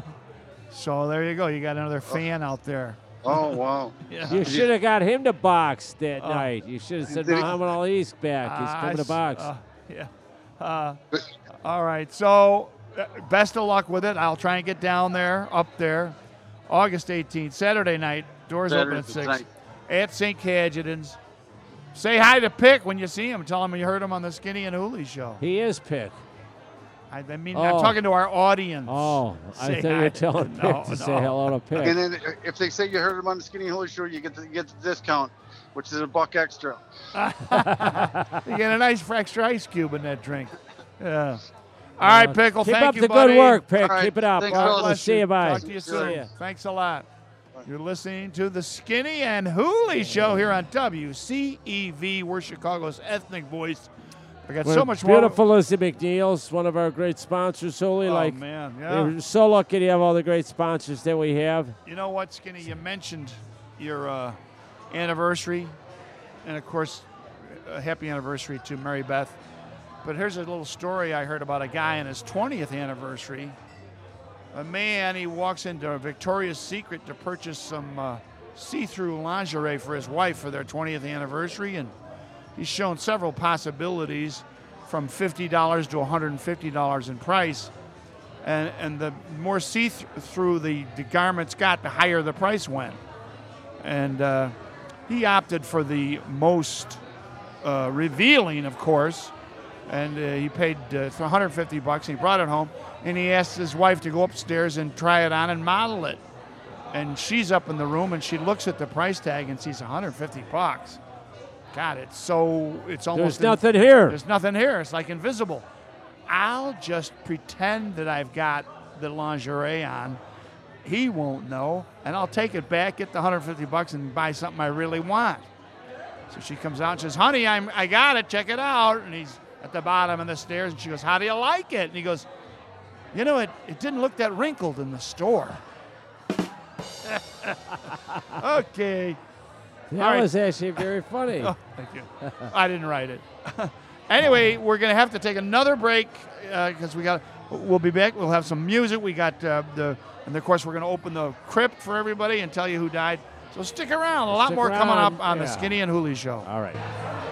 So there you go. You got another fan out there. Oh, wow. Yeah. You should have got him to box that Oh. night. You should have said Did he- Muhammad Ali's back. He's Ah, coming to s- box. uh, yeah. Uh, all right. So uh, best of luck with it. I'll try and get down there, up there, August eighteenth, Saturday night. Doors open at Saturday six night. at Saint Cadgeton's. Say hi to Pick when you see him. Tell him you heard him on the Skinny and Hooley show. he is Pick. I, I mean, Oh. I'm talking to our audience. Oh, I Say thought you hi. were telling Pick No, to say no. hello to Pick. And then if they say you heard him on the Skinny Holy Show, you get the, you get the discount, which is a buck extra. You get a nice extra ice cube in that drink. Yeah. All right, Pickle. Keep thank up you, the buddy. good work, Pick. All right, Keep it up. thanks, Well, fellas. we'll see you. Bye. Talk to you soon. See ya. Thanks a lot. You're listening to the Skinny and Hooley Show here on W C E V. We're Chicago's ethnic voice. I got We're so much more. beautiful Lizzie McNeil's one of our great sponsors, Holy. Oh, like, man, yeah. we're so lucky to have all the great sponsors that we have. You know what, Skinny? You mentioned your uh, anniversary, and of course, a happy anniversary to Mary Beth. But here's a little story I heard about a guy on his twentieth anniversary. A man, he walks into Victoria's Secret to purchase some uh, see-through lingerie for his wife for their twentieth anniversary, and he's shown several possibilities from fifty dollars to one hundred fifty dollars in price. And, and the more see-through the, the garments got, the higher the price went. And uh, he opted for the most uh, revealing, of course, and uh, he paid uh, one hundred fifty bucks. He brought it home, and he asked his wife to go upstairs and try it on and model it. And she's up in the room, and she looks at the price tag and sees one hundred fifty bucks. God, it's so, it's almost... There's nothing here. There's nothing here. It's like invisible. I'll just pretend that I've got the lingerie on. He won't know, and I'll take it back, get the one hundred fifty bucks, and buy something I really want. So she comes out and says, honey, I'm, I got it. Check it out. And he's at the bottom of the stairs, and she goes, how do you like it? And he goes, you know, it, it didn't look that wrinkled in the store. Okay. That All right. was actually very funny. Oh, thank you. I didn't write it. Anyway, we're going to have to take another break because uh, we got. We'll be back. We'll have some music. We got uh, the, and of course we're going to open the crypt for everybody and tell you who died. So stick around. A lot Stick more around. coming up on Yeah. the Skinny and Hooley Show. All right.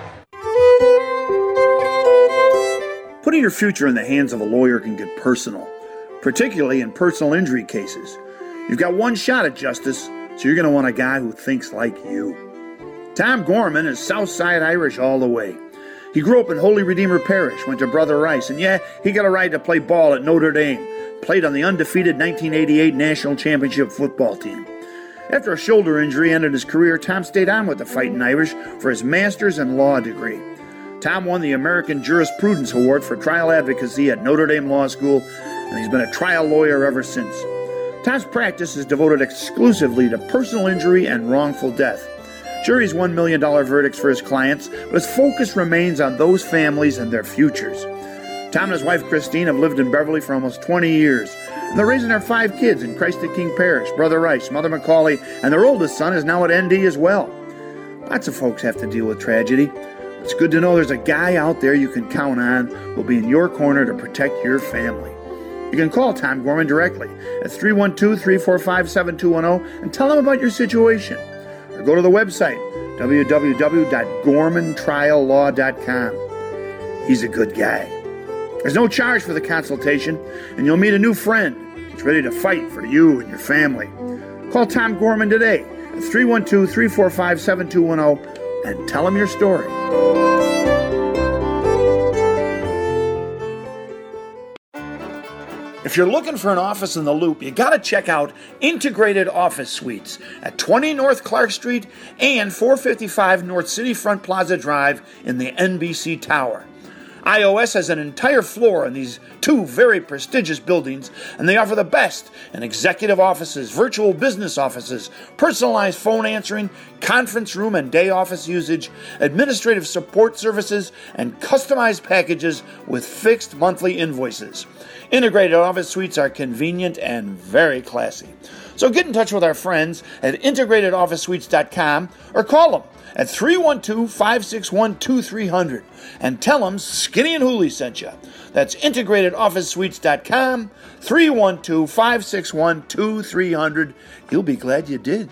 Putting your future in the hands of a lawyer can get personal, particularly in personal injury cases. You've got one shot at justice, so you're going to want a guy who thinks like you. Tom Gorman is Southside Irish all the way. He grew up in Holy Redeemer Parish, went to Brother Rice, and yeah, he got a ride to play ball at Notre Dame, played on the undefeated nineteen eighty-eight National Championship football team. After a shoulder injury ended his career, Tom stayed on with the Fighting Irish for his master's in law degree. Tom won the American Jurisprudence Award for trial advocacy at Notre Dame Law School, and he's been a trial lawyer ever since. Tom's practice is devoted exclusively to personal injury and wrongful death. Juries won million dollar verdicts for his clients, but his focus remains on those families and their futures. Tom and his wife Christine have lived in Beverly for almost twenty years, and they're raising their five kids in Christ the King Parish, Brother Rice, Mother Macaulay, and their oldest son is now at N D as well. Lots of folks have to deal with tragedy. It's good to know there's a guy out there you can count on who will be in your corner to protect your family. You can call Tom Gorman directly at three one two, three four five, seven two one zero and tell him about your situation. Or go to the website, w w w dot gorman trial law dot com. He's a good guy. There's no charge for the consultation, and you'll meet a new friend that's ready to fight for you and your family. Call Tom Gorman today at three one two, three four five, seven two one zero and tell him your story. If you're looking for an office in the Loop, you gotta check out Integrated Office Suites at twenty North Clark Street and four fifty-five North Cityfront Plaza Drive in the N B C Tower. I O S has an entire floor in these two very prestigious buildings, and they offer the best in executive offices, virtual business offices, personalized phone answering, conference room and day office usage, administrative support services, and customized packages with fixed monthly invoices. Integrated Office Suites are convenient and very classy. So get in touch with our friends at integrated office suites dot com or call them at three one two, five six one, two three zero zero and tell them Skinny and Hooley sent you. That's integrated office suites dot com, three one two, five six one, two three zero zero. You'll be glad you did.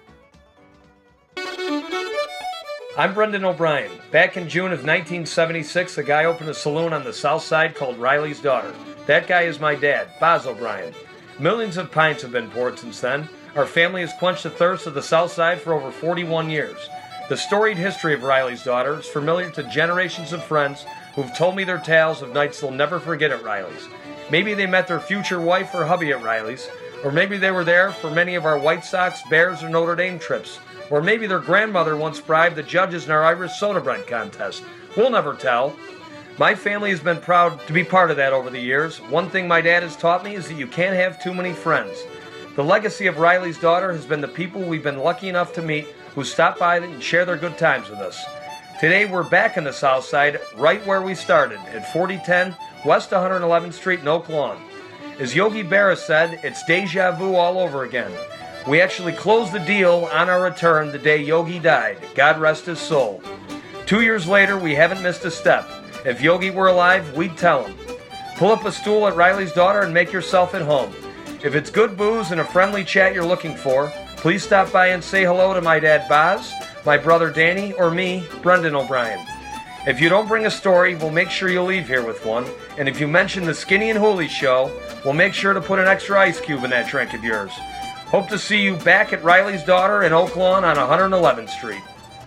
I'm Brendan O'Brien. Back in June of nineteen seventy-six, a guy opened a saloon on the south side called Riley's Daughter. That guy is my dad, Boz O'Brien. Millions of pints have been poured since then. Our family has quenched the thirst of the south side for over forty-one years. The storied history of Riley's Daughter is familiar to generations of friends who've told me their tales of nights they'll never forget at Riley's. Maybe they met their future wife or hubby at Riley's, or maybe they were there for many of our White Sox, Bears, or Notre Dame trips, or maybe their grandmother once bribed the judges in our Irish soda bread contest. We'll never tell. My family has been proud to be part of that over the years. One thing my dad has taught me is that you can't have too many friends. The legacy of Riley's Daughter has been the people we've been lucky enough to meet who stop by and share their good times with us. Today we're back in the south side, right where we started, at forty ten West one hundred eleventh Street in Oak Lawn. As Yogi Berra said, it's deja vu all over again. We actually closed the deal on our return the day Yogi died. God rest his soul. Two years later, we haven't missed a step. If Yogi were alive, we'd tell him. Pull up a stool at Riley's Daughter and make yourself at home. If it's good booze and a friendly chat you're looking for, please stop by and say hello to my dad Boz, my brother Danny, or me, Brendan O'Brien. If you don't bring a story, we'll make sure you leave here with one. And if you mention the Skinny and Hooley Show, we'll make sure to put an extra ice cube in that drink of yours. Hope to see you back at Riley's Daughter in Oak Lawn on one hundred eleventh Street.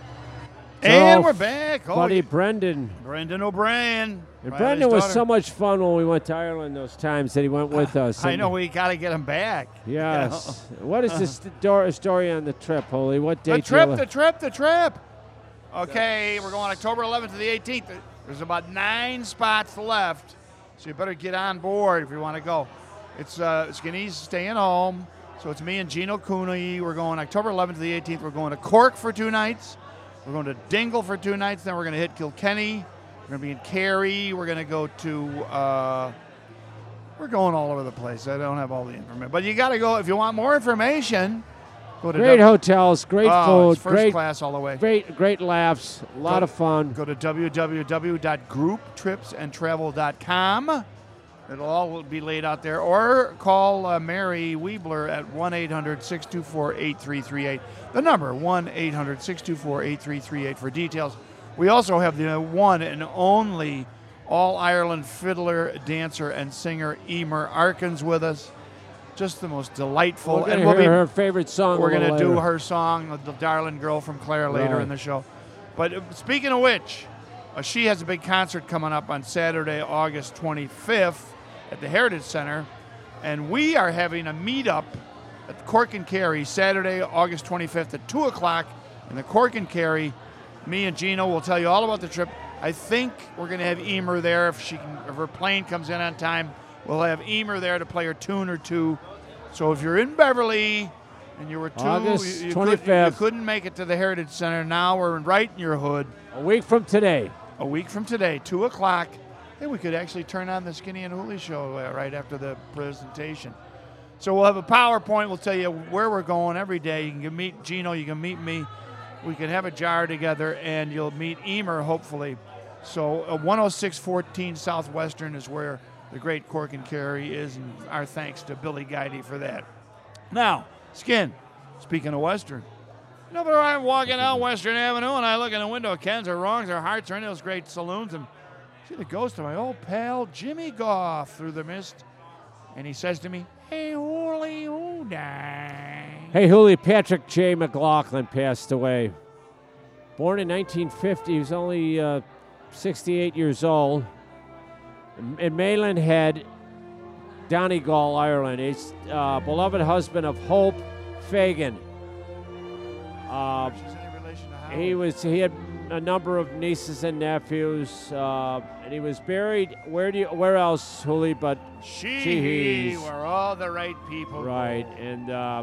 And So, we're back. Oh, buddy Brendan. Brendan O'Brien. And Riley's Brendan was daughter. so much fun when we went to Ireland those times that he went with us. I and- know, we got to get him back. Yes. What is the sto- story on the trip, Holy? What date? The trip, you- the trip, the trip. Okay, we're going October eleventh to the eighteenth. There's about nine spots left, so you better get on board if you want to go. It's uh, Skinny's staying home, so it's me and Gino Cooney. We're going October eleventh to the eighteenth. We're going to Cork for two nights. We're going to Dingle for two nights. Then we're going to hit Kilkenny. We're going to be in Kerry. We're going to go to. Uh, we're going all over the place. I don't have all the information, but you got to go if you want more information. Go to great w- hotels, great oh, food, it's first great class all the way. Great, great laughs, a lot Go- of fun. Go to w w w dot group trips and travel dot com. It'll all be laid out there. Or call uh, Mary Weebler at one eight hundred six two four eight three three eight. The number, one eight hundred six two four eight three three eight for details. We also have the one and only All-Ireland fiddler, dancer, and singer Emer Arkins with us. Just the most delightful. We're going and to we'll hear be, her favorite song. We're going to do her song, The Darling Girl from Claire, later Right. in the show. But uh, speaking of which, uh, she has a big concert coming up on Saturday, August twenty-fifth at the Heritage Center. And we are having a meetup at Cork and Kerry Saturday, August twenty-fifth at two o'clock in the Cork and Kerry. Me and Gino will tell you all about the trip. I think we're going to have Emer there if she can, if her plane comes in on time. We'll have Emer there to play her tune or two. So if you're in Beverly and you were two, August you, you, twenty-fifth. Could, you couldn't make it to the Heritage Center. Now we're right in your hood. A week from today. A week from today, two o'clock. Hey, we could actually turn on the Skinny and Hooley show uh, right after the presentation. So we'll have a PowerPoint. We'll tell you where we're going every day. You can meet Gino. You can meet me. We can have a jar together, and you'll meet Emer, hopefully. So uh, one oh six fourteen Southwestern is where the great Cork and Kerry is, and our thanks to Billy Guidey for that. Now, Skin, speaking of Western, you know, but I'm walking down Western Avenue, and I look in the window of Ken's or Wrongs or Hearts or any of those great saloons, and see the ghost of my old pal Jimmy Goff through the mist, and he says to me, "Hey, Hooley, who died?" Hey, Hooley, Patrick J. McLaughlin passed away. Born in nineteen fifty, he was only uh, sixty-eight years old. In Maidenhead, Donegal, Ireland. He's uh, beloved husband of Hope Fagan. Uh, he was. He had a number of nieces and nephews, uh, and he was buried. Where do you? Where else, Hooley? But She, where all the right people go. right, and uh,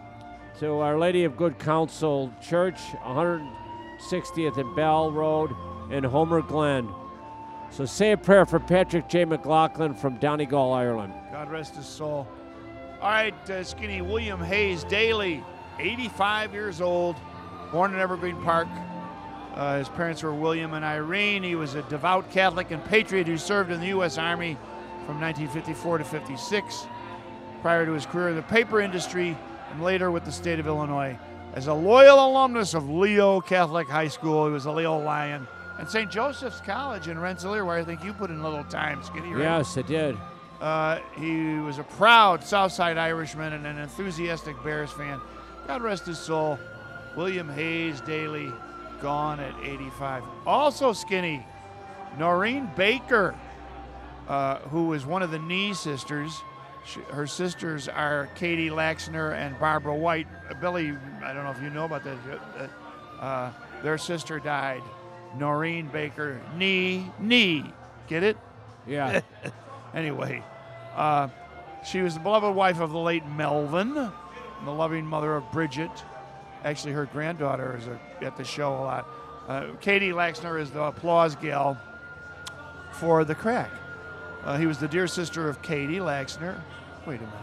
to Our Lady of Good Counsel Church, one hundred sixtieth and Bell Road in Homer Glen. So say a prayer for Patrick J. McLaughlin from Donegal, Ireland. God rest his soul. All right, uh, Skinny, William Hayes Daly, eighty-five years old, born in Evergreen Park. Uh, his parents were William and Irene. He was a devout Catholic and patriot who served in the U S Army from nineteen fifty-four to fifty-six, prior to his career in the paper industry and later with the state of Illinois. As a loyal alumnus of Leo Catholic High School, he was a Leo Lion, and Saint Joseph's College in Rensselaer, where I think you put in a little time, Skinny, right? Yes, I did. Uh, he was a proud Southside Irishman and an enthusiastic Bears fan. God rest his soul. William Hayes Daly, gone at eighty-five. Also Skinny, Noreen Baker, uh, who is one of the Nee sisters. She, her sisters are Katie Laxner and Barbara White. Uh, Billy, I don't know if you know about that. Uh, uh, their sister died. Noreen Baker, Nee, Nee. Get it? Yeah. Anyway, uh, she was the beloved wife of the late Melvin, and the loving mother of Bridget. Actually, her granddaughter is a, at the show a lot. Uh, Katie Laxner is the applause gal for The Crack. Uh, he was the dear sister of Katie Laxner. Wait a minute.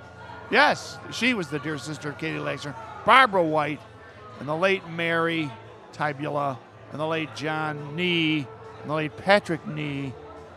Yes, she was the dear sister of Katie Laxner. Barbara White, and the late Mary Tibula, and the late John Nee, and the late Patrick Nee.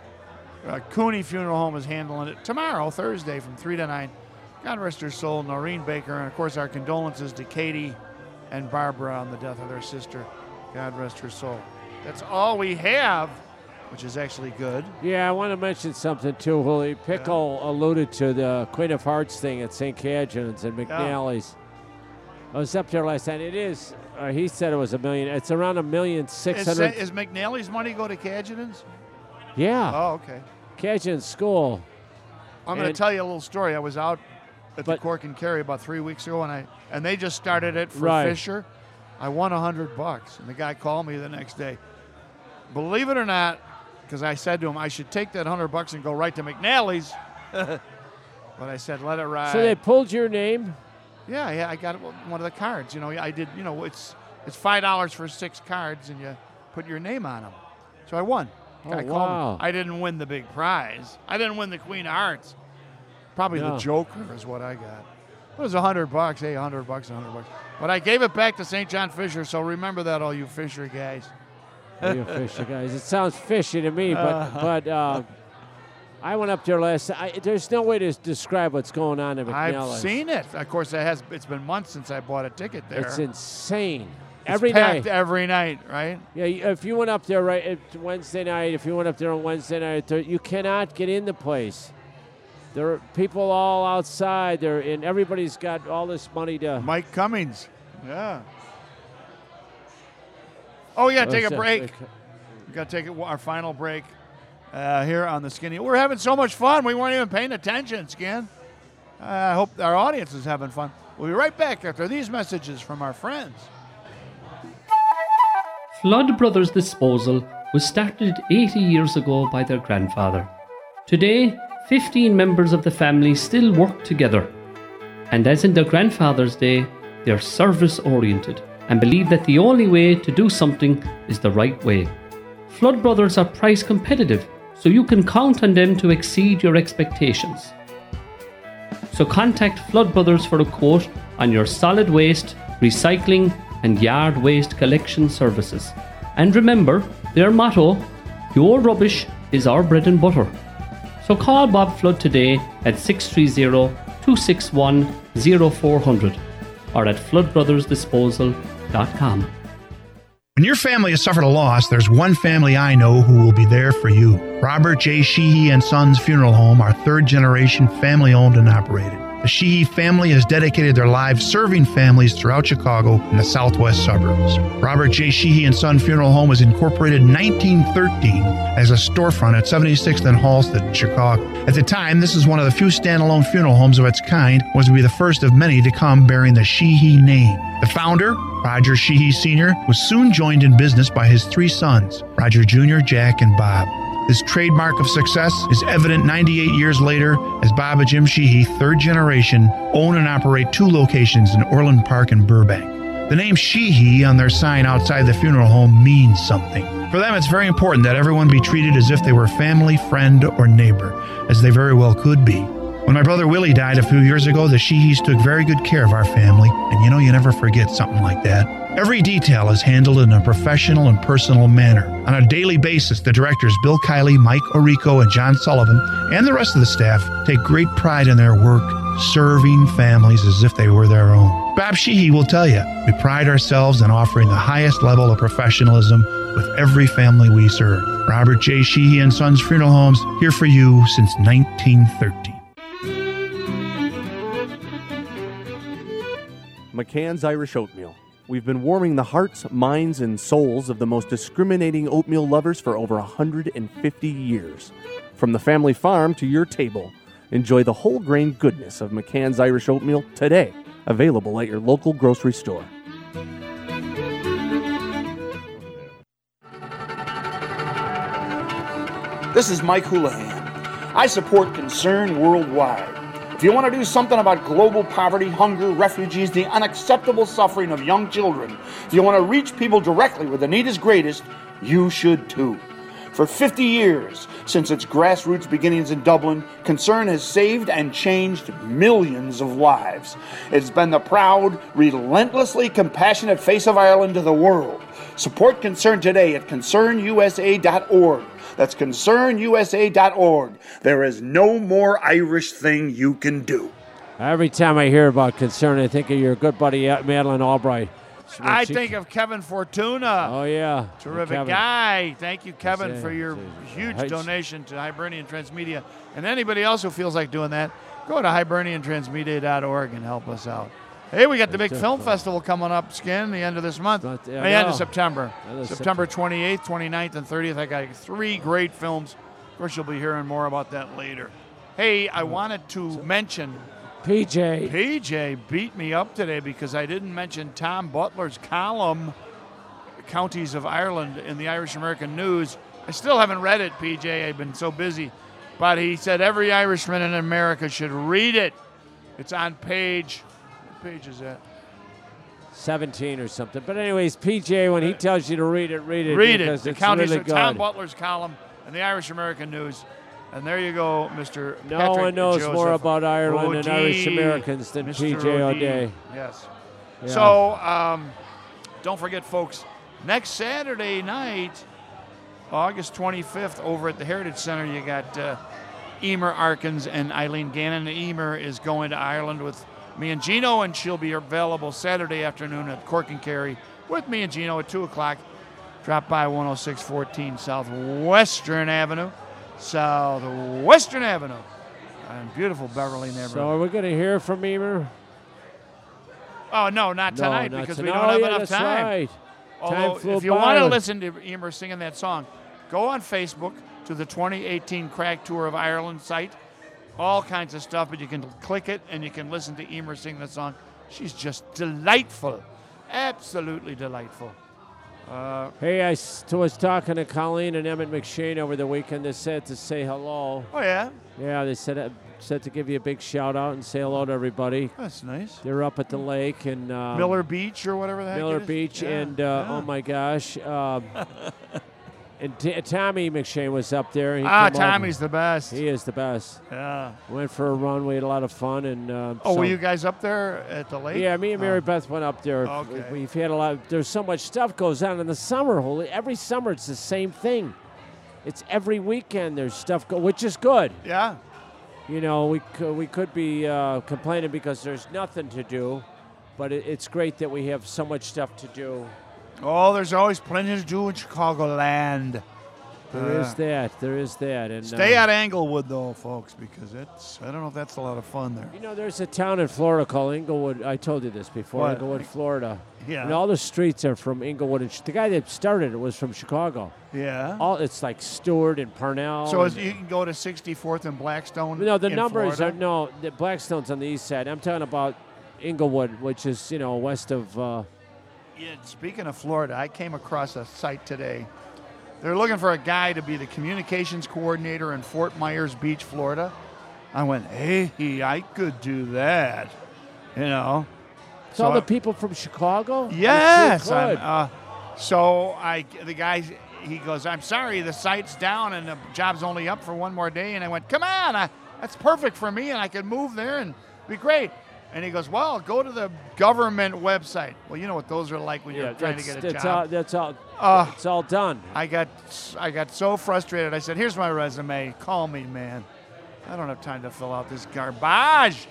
Uh, Cooney Funeral Home is handling it tomorrow, Thursday, from three to nine. God rest her soul, Noreen Baker, and of course our condolences to Katie and Barbara on the death of their sister. God rest her soul. That's all we have, which is actually good. Yeah, I want to mention something too, Hooley. Pickle yeah. alluded to the Queen of Hearts thing at Saint Cajuns and McNally's. Yeah. I was up there last night. It is, uh, he said it was a million. It's around a million six hundred. Is, is McNally's money go to Cajunans? Yeah. Oh, okay. Cajun school. I'm going to tell you a little story. I was out at but, the Cork and Kerry about three weeks ago, and I and they just started it for right. Fisher. I won a hundred bucks, and the guy called me the next day. Believe it or not, because I said to him I should take that hundred bucks and go right to McNally's, but I said let it ride. So they pulled your name? Yeah, yeah. I got one of the cards. You know, I did. You know, it's it's five dollars for six cards, and you put your name on them. So I won. Oh, Guy wow. me. I didn't win the big prize. I didn't win the Queen of Hearts. Probably no. the Joker is what I got. It was a hundred bucks. Hey, a hundred bucks, a hundred bucks. But I gave it back to Saint John Fisher, so remember that, all you Fisher guys. You Fisher guys. It sounds fishy to me, but Uh-huh. but uh, I went up there last. I, there's no way to describe what's going on at McNeil. I've seen it. Of course, it has. It's been months since I bought a ticket there. It's insane. It's Every packed night. every night, right? Yeah, you- if you went up there right at Wednesday night, if you went up there on Wednesday night, there- you cannot get in the place. There are people all outside there, and everybody's got all this money to. Mike Cummings. Yeah. Oh, we got to take a break. We got to take a, our final break uh, here on the Skinny. We're having so much fun. We weren't even paying attention, Skin. Uh, I hope our audience is having fun. We'll be right back after these messages from our friends. Flood Brothers Disposal was started eighty years ago by their grandfather. Today, fifteen members of the family still work together. And as in their grandfather's day, they are service-oriented and believe that the only way to do something is the right way. Flood Brothers are price competitive, so you can count on them to exceed your expectations. So contact Flood Brothers for a quote on your solid waste, recycling, and yard waste collection services. And remember their motto, your rubbish is our bread and butter. So call Bob Flood today at six three zero, two six one, zero four zero zero or at flood brothers disposal dot com. When your family has suffered a loss, there's one family I know who will be there for you. Robert J. Sheehy and Sons Funeral Home, our third generation family owned and operated. The Sheehy family has dedicated their lives serving families throughout Chicago and the southwest suburbs. Robert J. Sheehy and Son Funeral Home was incorporated in nineteen thirteen as a storefront at seventy-sixth and Halsted in Chicago. At the time, this is one of the few standalone funeral homes of its kind, was to be the first of many to come bearing the Sheehy name. The founder, Roger Sheehy Senior, was soon joined in business by his three sons, Roger Junior, Jack, and Bob. This trademark of success is evident ninety-eight years later as Bob and Jim Sheehy, third generation, own and operate two locations in Orland Park and Burbank. The name Sheehy on their sign outside the funeral home means something. For them, it's very important that everyone be treated as if they were family, friend, or neighbor, as they very well could be. When my brother Willie died a few years ago, the Sheehys took very good care of our family, and you know you never forget something like that. Every detail is handled in a professional and personal manner. On a daily basis, the directors Bill Kiley, Mike Orico, and John Sullivan, and the rest of the staff take great pride in their work, serving families as if they were their own. Bob Sheehy will tell you, we pride ourselves in offering the highest level of professionalism with every family we serve. Robert J. Sheehy and Sons Funeral Homes, here for you since nineteen thirteen. McCann's Irish Oatmeal. We've been warming the hearts, minds, and souls of the most discriminating oatmeal lovers for over one hundred fifty years. From the family farm to your table, enjoy the whole grain goodness of McCann's Irish Oatmeal today. Available at your local grocery store. This is Mike Houlihan. I support Concern Worldwide. If you want to do something about global poverty, hunger, refugees, the unacceptable suffering of young children, if you want to reach people directly where the need is greatest, you should too. For fifty years, since its grassroots beginnings in Dublin, Concern has saved and changed millions of lives. It's been the proud, relentlessly compassionate face of Ireland to the world. Support Concern today at concern u s a dot org. That's concern u s a dot org. There is no more Irish thing you can do. Every time I hear about Concern, I think of your good buddy uh, Madeline Albright. I She- think of Kevin Fortuna. Oh, yeah. Terrific Kevin. guy. Thank you, Kevin, Yes, for your yes. huge Hey, donation to Hibernian Transmedia. And anybody else who feels like doing that, go to hibernian transmedia dot org and help us out. Hey, we got the big That's film it. festival coming up, Skin, the end of this month. Not- the yeah, end no. of September. End of September twenty-eighth, twenty-ninth, and thirtieth. I got three great films. Of course, you'll be hearing more about that later. Hey, I wanted to mention P J. P J beat me up today because I didn't mention Tom Butler's column, Counties of Ireland, in the Irish American News. I still haven't read it, P J. I've been so busy. But he said every Irishman in America should read it. It's on page, what page is that? seventeen or something. But anyways, P J, when he tells you to read it, read it. Read it. because The it's Counties really of Tom good. Butler's column in the Irish American News. And there you go, Mister No Patrick one knows Joseph more about Ireland and O'D. Irish Americans than Mister P J O'D. O'Day. Yes. Yeah. So um, don't forget, folks, next Saturday night, August twenty-fifth, over at the Heritage Center, you got uh, Emer Arkins and Eileen Gannon. Emer is going to Ireland with me and Gino, and she'll be available Saturday afternoon at Cork and Kerry with me and Gino at two o'clock. Drop by one oh six fourteen Southwestern Avenue. Southwestern Avenue. And beautiful Beverly neighborhood. So are we going to hear from Emer? Oh, no, not No, tonight not because tonight. we don't Oh, have yeah, enough that's time. right. Although, Time flew if you by. want to listen to Emer singing that song, go on Facebook to the twenty eighteen Crack Tour of Ireland site. All kinds of stuff, but you can click it and you can listen to Emer sing that song. She's just delightful. Absolutely delightful. Uh, Hey, I s- was talking to Colleen and Emmett McShane over the weekend. They said to say hello. oh, yeah? Yeah, they said uh, said to give you a big shout out and say hello to everybody. That's nice. They're up at the lake and um, Miller Beach or whatever the heck Miller it is? Beach, Yeah, and uh, yeah. oh my gosh, um, and T- Tommy McShane was up there. He Ah, came over. Tommy's the best. He is the best. Yeah. Went for a run. We had a lot of fun. And um, Oh, so- were you guys up there at the lake? Yeah, me and Mary Oh. Beth went up there. Okay. We've had a lot. There's so much stuff goes on in the summer. Holy, every summer it's the same thing. It's every weekend there's stuff go, which is good. Yeah. You know, we could, we could be uh, complaining because there's nothing to do, but it, it's great that we have so much stuff to do. Oh, there's always plenty to do in Chicagoland. There is Uh, that. There is that. And Stay uh, out of Englewood, though, folks, because it's, I don't know if that's a lot of fun there. You know, there's a town in Florida called Inglewood. I told you this before. What? Inglewood, Florida. Yeah. And all the streets are from Inglewood. And ch- the guy that started it was from Chicago. Yeah. All it's like Stewart and Parnell. So and- is, you can go to sixty-fourth and Blackstone. no, the in numbers Florida? are no. The Blackstone's on the east side. I'm talking about Inglewood, which is you know west of. Uh, Yeah, speaking of Florida, I came across a site today. They're looking for a guy to be the communications coordinator in Fort Myers Beach, Florida. I went, hey, I could do that. You know. it's So all the I- people from Chicago. You sure Yes. I'm, could. uh, so I, the guy, he goes, I'm sorry, the site's down and the job's only up for one more day. And I went, come on, I, that's perfect for me, and I could move there and be great. And he goes, well, go to the government website. Well, you know what those are like when yeah, you're trying to that's, get a that's job. all. That's all. Uh, it's all done. I got, I got so frustrated. I said, here's my resume. Call me, man. I don't have time to fill out this garbage.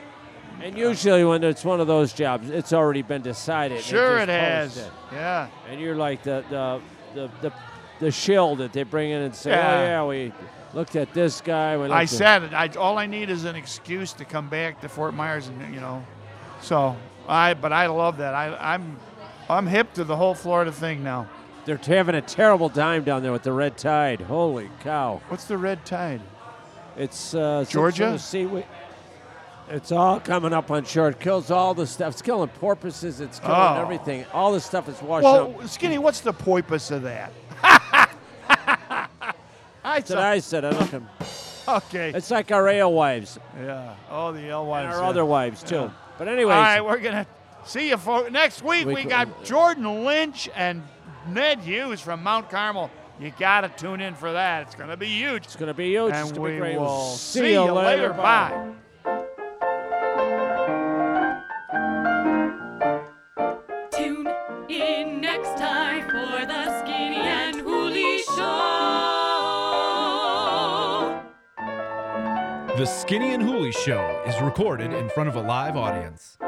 And usually when it's one of those jobs, it's already been decided. They Sure just it has. post it. Yeah. And you're like the the the the, the shill that they bring in and say, Yeah. oh yeah, we looked at this guy. We I looked at-" said it. I, all I need is an excuse to come back to Fort Myers, and you know, so I. But I love that. I, I'm, I'm hip to the whole Florida thing now. They're having a terrible time down there with the red tide. Holy cow! What's the red tide? It's uh, some Georgia? sort of seaweed. It's all coming up on shore. It kills all the stuff. It's killing porpoises. It's killing Oh. everything. All the stuff is washing Well, up. Skinny, what's the porpoise of that? I That's what I said. I look 'em. Okay. It's like our alewives Yeah. Oh, the L and wives. our yeah. other wives too. Yeah. But anyways, All right, we're gonna see you folks next week. We We co- got Jordan Lynch and Ned Hughes from Mount Carmel. You gotta tune in for that. It's gonna be huge. it's going to be huge. And it's gonna we be great. will We'll see you later. Bye. Tune in next time for the Skinny and Hooley Show. The Skinny and Hooley Show is recorded in front of a live audience.